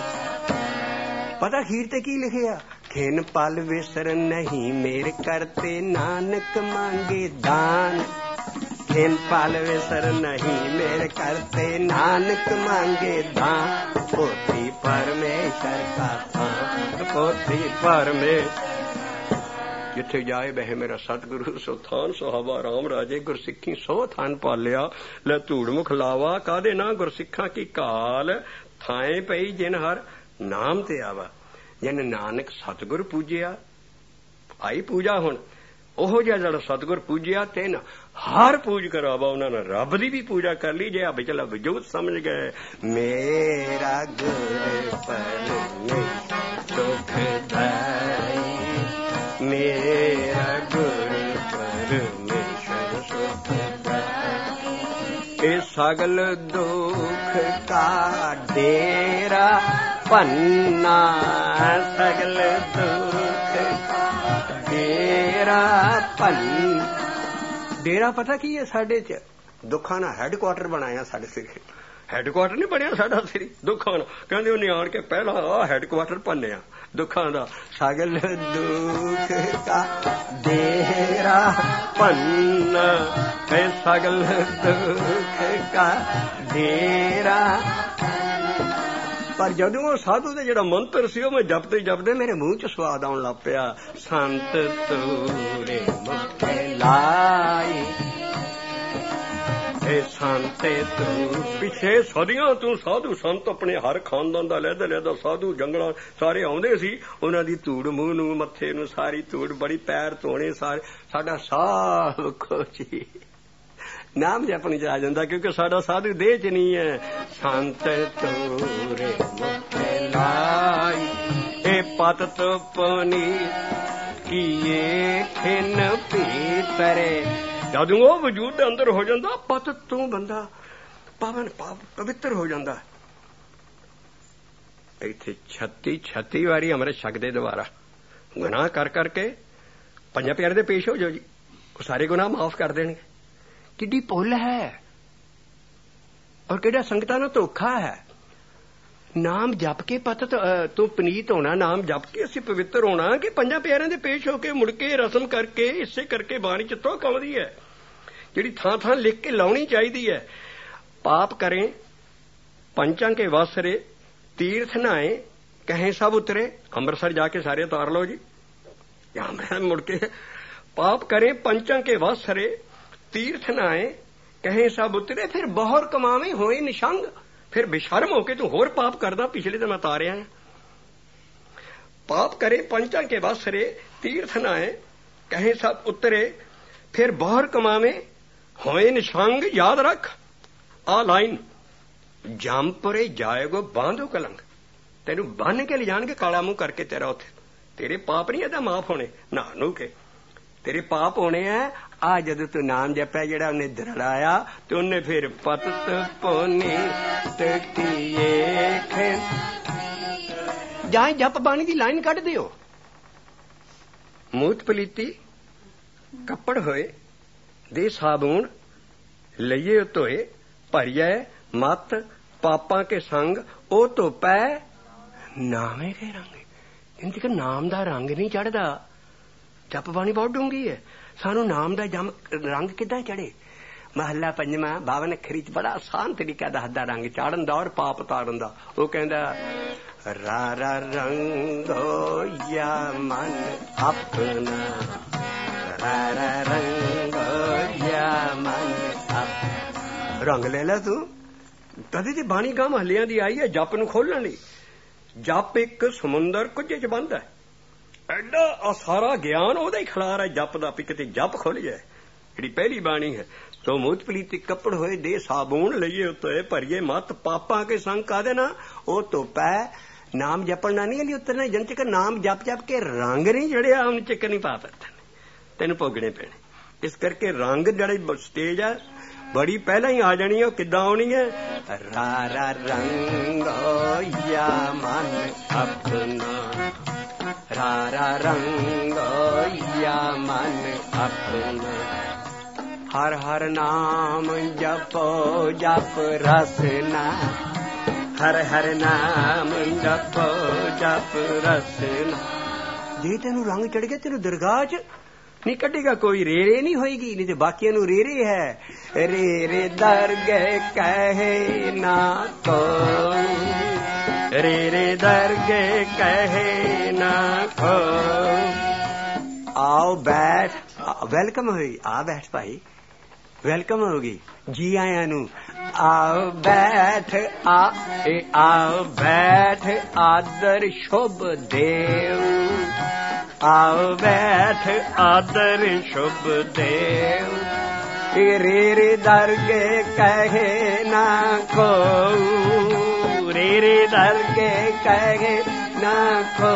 ਪਤਾ ਖੀਰ ਤੇ ਕੀ ਲਿਖਿਆ, ਖਿਨ ਪਲ ਵਿਸਰ ਨਹੀਂ ਮੇਰ ਕਰਤੇ ਨਾਨਕ ਮੰਗੇ ਦਾਨ। ਖਿਨ ਪਲ ਵਿਸਰ ਨਹੀਂ ਮੇਰ ਕਰਤੇ ਨਾਨਕ ਮੰਗੇ ਦਾਨ। ਪੋਥੀ ਪਰਮੇਸ਼ਰ ਕਾ ਥਾਨ, ਪੋਥੀ ਪਰਮੇਸ਼ਰ। ਜਿੱਥੇ ਜਾਏ ਬਹਿ ਮੇਰਾ ਸਤਿਗੁਰੂ, ਸੋ ਥਾਨ ਸੋ ਹਵਾ ਰਾਮ ਰਾਜੇ, ਗੁਰਸਿੱਖੀ ਸੋ ਥਾਨ ਪਾਲਿਆ ਲੈ ਧੂੜ ਮੁਖ ਲਾਵਾ। ਕਾਹਦੇ ਨਾ ਗੁਰਸਿੱਖਾਂ ਕੀ ਕਾਲ ਥਾਂ ਪਈ ਜਿਨ ਹਰ ਨਾਮ ਤੇ ਆਵਾ। ਜਿਨ ਨਾਨਕ ਸਤਿਗੁਰ ਪੂਜਿਆ, ਆਈ ਪੂਜਾ ਹੁਣ ਉਹੋ ਜਿਹਾ ਜਿਹੜਾ ਸਤਿਗੁਰ ਪੂਜਿਆ ਤੇ ਨਾ ਹਰ ਪੂਜ ਕਰਾਵਾ। ਉਹਨਾਂ ਨੇ ਰੱਬ ਦੀ ਵੀ ਪੂਜਾ ਕਰ ਲਈ। ਜੇ ਆ ਵਿਚਲਾ ਵਜੂਦ ਸਮਝ ਗਏ ਮੇਰਾ ਗੁਰ ਪਰਮੇਸ਼ਰ ਸੁਖਦਾਈ, ਮੇਰਾ ਗੁਰ ਪਰਮੇਸ਼ਰ ਸੁਖਦਾਈ। ਇਹ ਸਗਲ ਦੁੱਖ का डेरा पन्ना, सगल दुख का डेरा पन्ना। डेरा पता की है साडे च दुखा ना हैडकुआटर बनाया साडे सिर। हैडकुआटर नहीं बनया साडा सिर दुखा ना, कहंदे उन्हें आण के पहला आ हैडकुआटर भन्निया दुखा दा। सगल दुख का डेरा पन्ना, सगल दुख का डेरा। पर जदों वो साधु का जिहड़ा मंत्र सी मैं जपते जपते मेरे मूँह च स्वाद आउण लग पिया। संत तूरे मुखे लाई, संते तू पिछे सदियां तू साधु संत अपने हर खानदान दा लैदा लैदा साधु जंगलां सारे आउंदे सी। उन्हां दी धूड़ मूँह नूं मत्थे नूं सारी धूड़ बड़ी, पैर धोने सारे, साडा सब कुछ नाम जपने च आ जांदा क्योंकि साडा साधु देह च नहीं है। संत तूरे मुखे लाई, ए पत तो पनी किए खिन पीतरे। जदों वो वजूद दे अंदर हो जांदा पत तू बंदा पावन पवित्र हो जांदा। इत्थे 36 वारी अमृत छकदे दोबारा गुनाह कर करके पंजां प्यारे दे पेश हो जाओ जी, वो सारे गुनाह माफ कर देणगे। किड्डी भुल है और किहड़ा संगतां नाल धोखा है। नाम जप के पत तू पनीत होना, नाम जप के असीं पवित्र होना कि पंजां प्यारिਆਂ दे पेश होके मुड़ के रस्म करके इसे करके बाणी च तो कमदी है जिहड़ी थां थां लिख के लाउणी चाहिदी है। पाप करें पंचां के वासरे, तीर्थ नहाए कहें सब उतरे। अमृतसर जाके सारे उतार लो जी, यहां मुड़ के पाप करें पंचां के वासरे, तीर्थ नहाए कहें सब उतरे। फिर बहर कमावे होए निशंग, फिर बेशर्म होके तू होर पाप करदा, पिछले तो मैं तारिया है। पाप करे पंचां के वासरे, तीर्थ नहाए कहें सब उतरे। फिर बहर कमावे होए निशंग। याद रख आ लाइन, जामपुरे जाएगो बांधो कलंग। तेनू बन के ले जाणगे काला मुंह करके तेरा उथे, तेरे पाप नहीं अदा माफ होने ना नू के, तेरे पाप होने हैं। आ जदों तू नाम जपया जेड़ा उन्हें दरड़ाया तो उन्हें फिर पत पोनी तकिए जाए जप बाणी की लाइन कट दियो। मूत पलीती कपड़ होए दे साबुन लइए धोए, भरिए मत पापा के संग ओ धोपै नामे के रंग। इनके नाम दा रंग नहीं चढ़दा। जप बाणी बहुत डूंगी है, सानू नाम दा रंग किदां चढ़े। महला पंजवां 52 अखरी च बड़ा आसान तरीका दसदा रंग चाड़न दा और पाप ताड़न दा। वो कहंदा रारा रंगो या मन अपना, रारा रंगो या मन अपना। रंग ले ला तू। तदी दी बाणी गां महलियां दी आई है जप नूं खोलण लई। जप एक समुंदर कुझे च बंद है, एडा सारा ज्ञान ओदा ही खलार है जप दा, किते जप खुल जाए। जिहड़ी पहली बाणी है, तो मूत पलीती कपड़ होए दे साबुन लइए उतरे, भरिए मत पापा के संग कादे ना ओ धोपै। नाम जपना नहीं अली उतरना, जन चकर नाम जप जप के रंग नहीं जड़िया उन चकर नहीं पा सकते, तेन भोगने पैने। इस करके रंग जड़ी स्टेज है बड़ी पहला ही आ जानी है। किदां आनी है? रारा रंगो या मन अपना, रारा रंगो या मन अपना। हर हर नाम जपो जप रसना, हर हर नाम जपो जप रसना। जे तेनू रंग चढ़ गया तेनू दरगाह च नहीं कटेगा कोई, रेरे नहीं होएगी, नहीं तो बाकियां नू रेरे है। रेरे दरगे कहे ना को, रेरे दरगे कहे ना को। आओ बैठ, वेलकम हुई, आ बैठ भाई, वेलकम होगी जी आया नू। आओ बैठ आओ बैठ आदर शुभ देव, आओ बैठ आदर शुभ देव। रे रे दरगे कहे ना को, रे रे दरगे कहे ना को।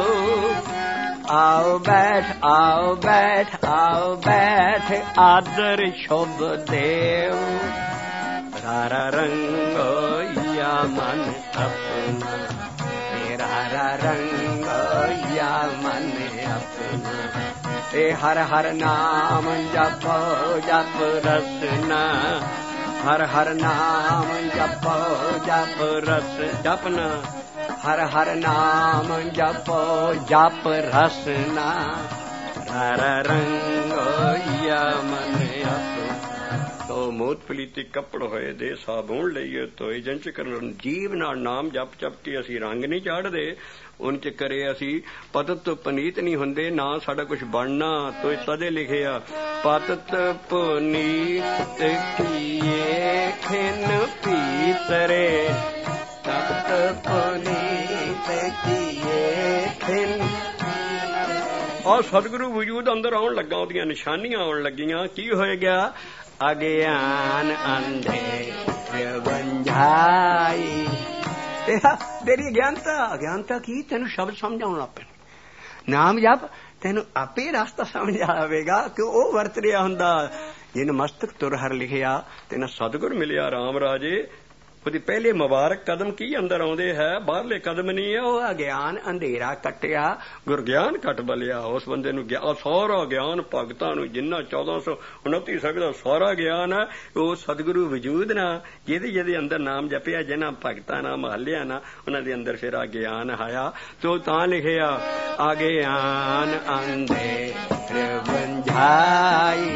आओ बैठ आओ बैठ आओ बैठ आदर शुभ देव। रारा रंगो या मन अपना, रारा रंगो या मन अपना। हर हर नाम जपो जप रसना, हर हर नाम जपो जप रस जपना, हर हर नाम जपो जप रसना। हर रंग या मन अपना। तो मोत पलीती कपड़ होए दे साबुन लईए तो जंच ਕਰਨ ਜੀਵ ਨਾਲ ਨਾਮ ਜਪ ਜਪ ਕੇ ਅਸੀਂ ਰੰਗ ਨਹੀਂ ਚਾੜਦੇ, ਉਨ ਚ ਕਰੇ ਅਸੀਂ ਪਤਤ ਤੋਂ ਪਨੀਤ ਨਹੀਂ ਹੁੰਦੇ, ਨਾ ਸਾਡਾ ਕੁਝ ਬਣਨਾ। ਤੋ ਤਦੇ ਲਿਖਿਆ ਪਤਤ ਪੁਨੀਤ ਕੀਏ ਖਿਨ ਪੀਤਰੇ, ਤਪਤ ਪੁਨੀਤ ਕੀਏ ਖਿਨ। ਔਰ ਸਤਿਗੁਰੂ ਵਜੂਦ ਅੰਦਰ ਆਉਣ ਲੱਗਾ, ਉਹਦੀਆਂ ਨਿਸ਼ਾਨੀਆਂ ਆਉਣ ਲੱਗੀਆਂ। ਕੀ ਹੋਏ ਗਿਆ? ਅਗਿਆਨ ਅੰਧੇ ਬੰਝਾਈ। ਤੇਰੀ ਅਗਿਆਨਤਾ ਕੀ? ਤੈਨੂੰ ਸ਼ਬਦ ਸਮਝ ਆਉਣ ਲੱਗ ਪਏ, ਨਾਮ ਜਪ ਤੈਨੂੰ ਆਪੇ ਰਸਤਾ ਸਮਝ ਆਵੇਗਾ ਕਿ ਉਹ ਵਰਤ ਰਿਹਾ ਹੁੰਦਾ। ਜਿਹਨੂੰ ਮਸਤਕ ਤੁਰ ਹਰ ਲਿਖਿਆ ਤੈਨੂੰ ਸਤਿਗੁਰ ਮਿਲਿਆ ਰਾਮ ਰਾਜੇ। ਉਹਦੀ ਪਹਿਲੇ ਮੁਬਾਰਕ ਕਦਮ ਕੀ ਅੰਦਰ ਆਉਂਦੇ ਹੈ, ਬਾਹਰਲੇ ਕਦਮ ਨਹੀਂ ਹੈ। ਉਹ ਅਗਿਆਨ ਅੰਧੇਰਾ ਕੱਟਿਆ, ਗੁਰ ਗਿਆਨ ਕੱਟ ਬਲਿਆ। ਉਸ ਬੰਦੇ ਨੂੰ ਸਾਰਾ ਗਿਆਨ ਭਗਤਾਂ ਨੂੰ ਜਿੰਨਾ 1429 ਸਕਦਾ ਸਾਰਾ ਗਿਆਨ ਹੈ ਉਹ ਸਤਿਗੁਰੂ ਵਜੂਦ ਨਾ, ਜਿਹਦੇ ਅੰਦਰ ਨਾਮ ਜਪਿਆ, ਜਿਹਨਾਂ ਭਗਤਾਂ ਨਾਲ ਮਹੱਲਿਆ ਨਾ, ਉਹਨਾਂ ਦੇ ਅੰਦਰ ਫਿਰ ਆ ਗਿਆਨ ਆਇਆ। ਤੋ ਤਾਂ ਲਿਖਿਆ ਅਗਿਆਨ ਅੰਧੇਰ ਬੰਝਾਈ,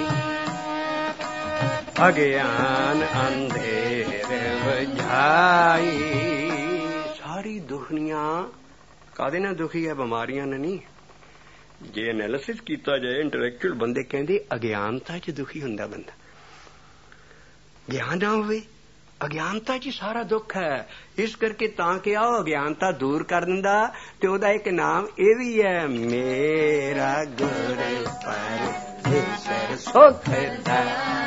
ਅਗਿਆਨ ਅੰਧੇਰ ਬੁਝਾਈ। ਸਾਰੀ ਦੁਖੀਆਂ ਕਾਹਦੇ ਨਾਲ ਦੁਖੀ ਹੈ? ਬਿਮਾਰੀਆਂ ਨਾਲ ਨਹੀਂ। ਜੇ ਐਨਾਲਿਸਿਸ ਕੀਤਾ ਜਾਏ, ਇੰਟੈਲੈਕਚੁਅਲ ਬੰਦੇ ਕਹਿੰਦੇ ਅਗਿਆਨਤਾ ਚ ਦੁਖੀ ਹੁੰਦਾ ਬੰਦਾ। ਗਿਆਨ ਨਾ ਹੋਵੇ, ਅਗਿਆਨਤਾ ਚ ਸਾਰਾ ਦੁੱਖ ਹੈ। ਇਸ ਕਰਕੇ ਤਾਂ ਕਿ ਉਹ ਅਗਿਆਨਤਾ ਦੂਰ ਕਰ ਦਿੰਦਾ। ਤੇ ਉਹਦਾ ਇੱਕ ਨਾਮ ਇਹ ਵੀ ਹੈ, ਮੇਰਾ ਗੁਰ ਪਰਮੇਸ਼ਰ ਸੁਖ ਦਾ,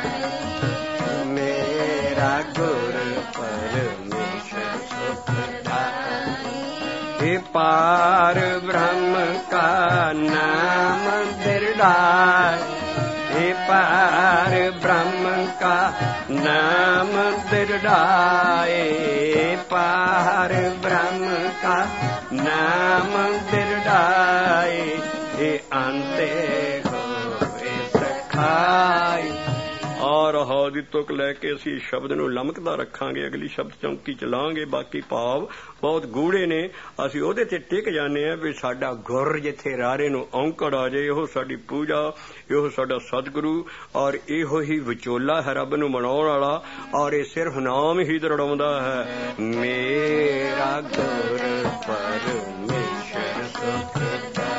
ਮੇਰਾ ਗੁਰ ਪਰਮੇਸ਼ਰ ਸੁਖ ਦਾ। हे पार ब्रह्म का नाम दृढ़ाय, हे पार ब्रह्म का नाम दृढ़ाय, पार ब्रह्म का नाम दृढ़ाय। हे अंते होए सखाय। ਔਰ ਹੌਦੀ ਤੁਕ ਲੈ ਕੇ ਅਸੀਂ ਸ਼ਬਦ ਨੂੰ ਲਮਕਦਾ ਰੱਖਾਂਗੇ, ਅਗਲੀ ਸ਼ਬਦ ਚੌਂਕੀ ਚਲਾਂਗੇ। ਬਾਕੀ ਭਾਵ ਬਹੁਤ ਗੂੜੇ ਨੇ, ਅਸੀਂ ਉਹਦੇ ਤੇ ਟਿਕ ਜਾਂਦੇ ਹਾਂ ਵੀ ਸਾਡਾ ਗੁਰ ਜਿੱਥੇ ਰਾਰੇ ਨੂੰ ਔਂਕੜ ਆ ਜਾਏ, ਇਹੋ ਸਾਡੀ ਪੂਜਾ, ਇਹੋ ਸਾਡਾ ਸਤਿਗੁਰੂ, ਔਰ ਇਹੋ ਹੀ ਵਿਚੋਲਾ ਹੈ ਰੱਬ ਨੂੰ ਮਨਾਉਣ ਵਾਲਾ। ਔਰ ਇਹ ਸਿਰਫ ਨਾਮ ਹੀ ਦਰੜਾਉਂਦਾ ਹੈ, ਮੇਰਾ ਗੁਰ ਪਰਮੇਸ਼ਰ ਸੁਖ ਦਾ,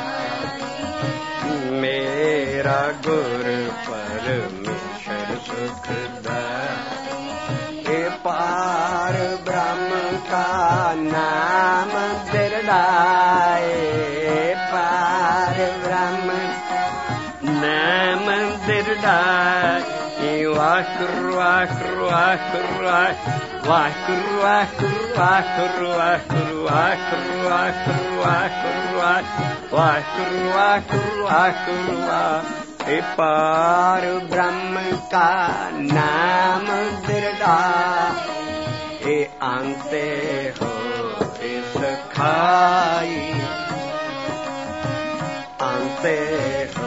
ਮੇਰਾ ਗੁਰ ਪਰਮੇਸ਼ਰ ਸੁਖ ਦਾ। ਇਹ ਪਾਰ ਬ੍ਰਹਮ ਕਾ ਨਾਮ ਦ੍ਰਿੜਾਏ, ਪਾਰ ਬ੍ਰਹਮ ਨਾਮ ਦ੍ਰਿੜਾਏ। ਵਾਹਿਗੁਰੂ ਵਾਹਿਗੁਰੂ ਵਾਹਿਗੁਰੂ ਵਾਹਿਗੁਰੂ ਵਾਹਿਗੁਰੂ ਵਾਹਿਗੁਰੂ ਵਾਹਿਗੁਰੂ ਵਾਹਿਗੁਰੂ ਵਾਹਿਗੁਰੂ ਵਾਹਿਗੁਰੂ ਵਾਹਿਗੁਰੂ ਵਾਹਿਗੁਰੂ। हे पार ब्रह्म का नाम दृढ़ा, हे अंते हो सखाई, अंते हो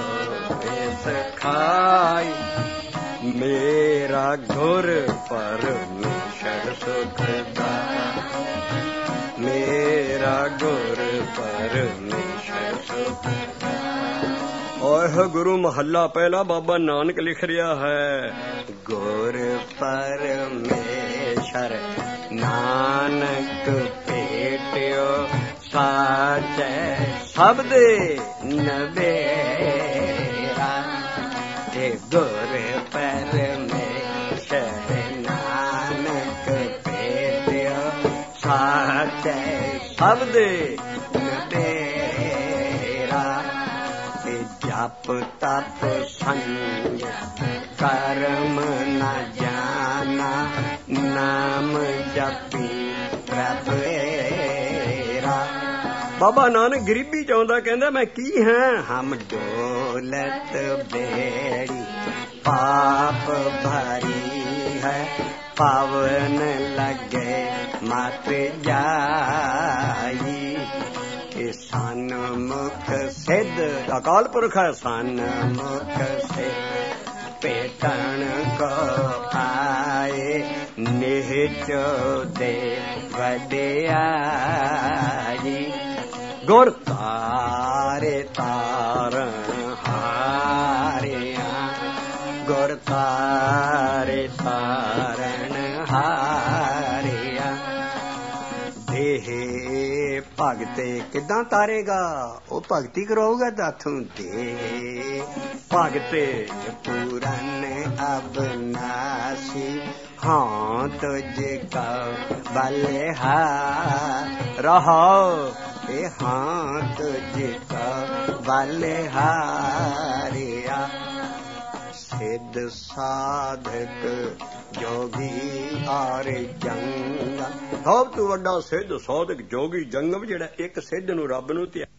सखाई। मेरा गुर परमेशर सुख दा, मेरा गुर परमेशर सुख दा। ओह गुरु महला पहला बाबा नानक लिख रहा है, गुर परमेशर नानक भेटियो साचे शब्द नबेरा। हे गुर परमेशर नानक भेटियो साचे शब्द नबेरा। जप तप संग कर्म न जाना, नाम जपी प्रभेरा। बाबा नानक गरीबी चाਹੁੰਦਾ, ਕਹਿੰਦਾ ਮੈਂ ਕੀ ਹਾਂ? हम दौलत बेड़ी पाप भरी है, पावन लगे मत जाई। सन्मुख सिद्ध अकाल पुरख सन्मुख सिद्ध पेटन को आए निहिचो दे वडियाई। गुर तारे तारण हारिया गुर तारे तारण हारिया। देह भगते किदां तारेगा वो भगती कराऊगा दाथों दे। भगते पूरन अबनासी हाँ तुझका बलिहार रहो हाँ तुझका बलिहारिया। सिद्ध साधक जोगी और जंगम सब तू वड्डा सिद्ध साधक जोगी जंगम जिहड़ा एक सिद्ध नूं रब नूं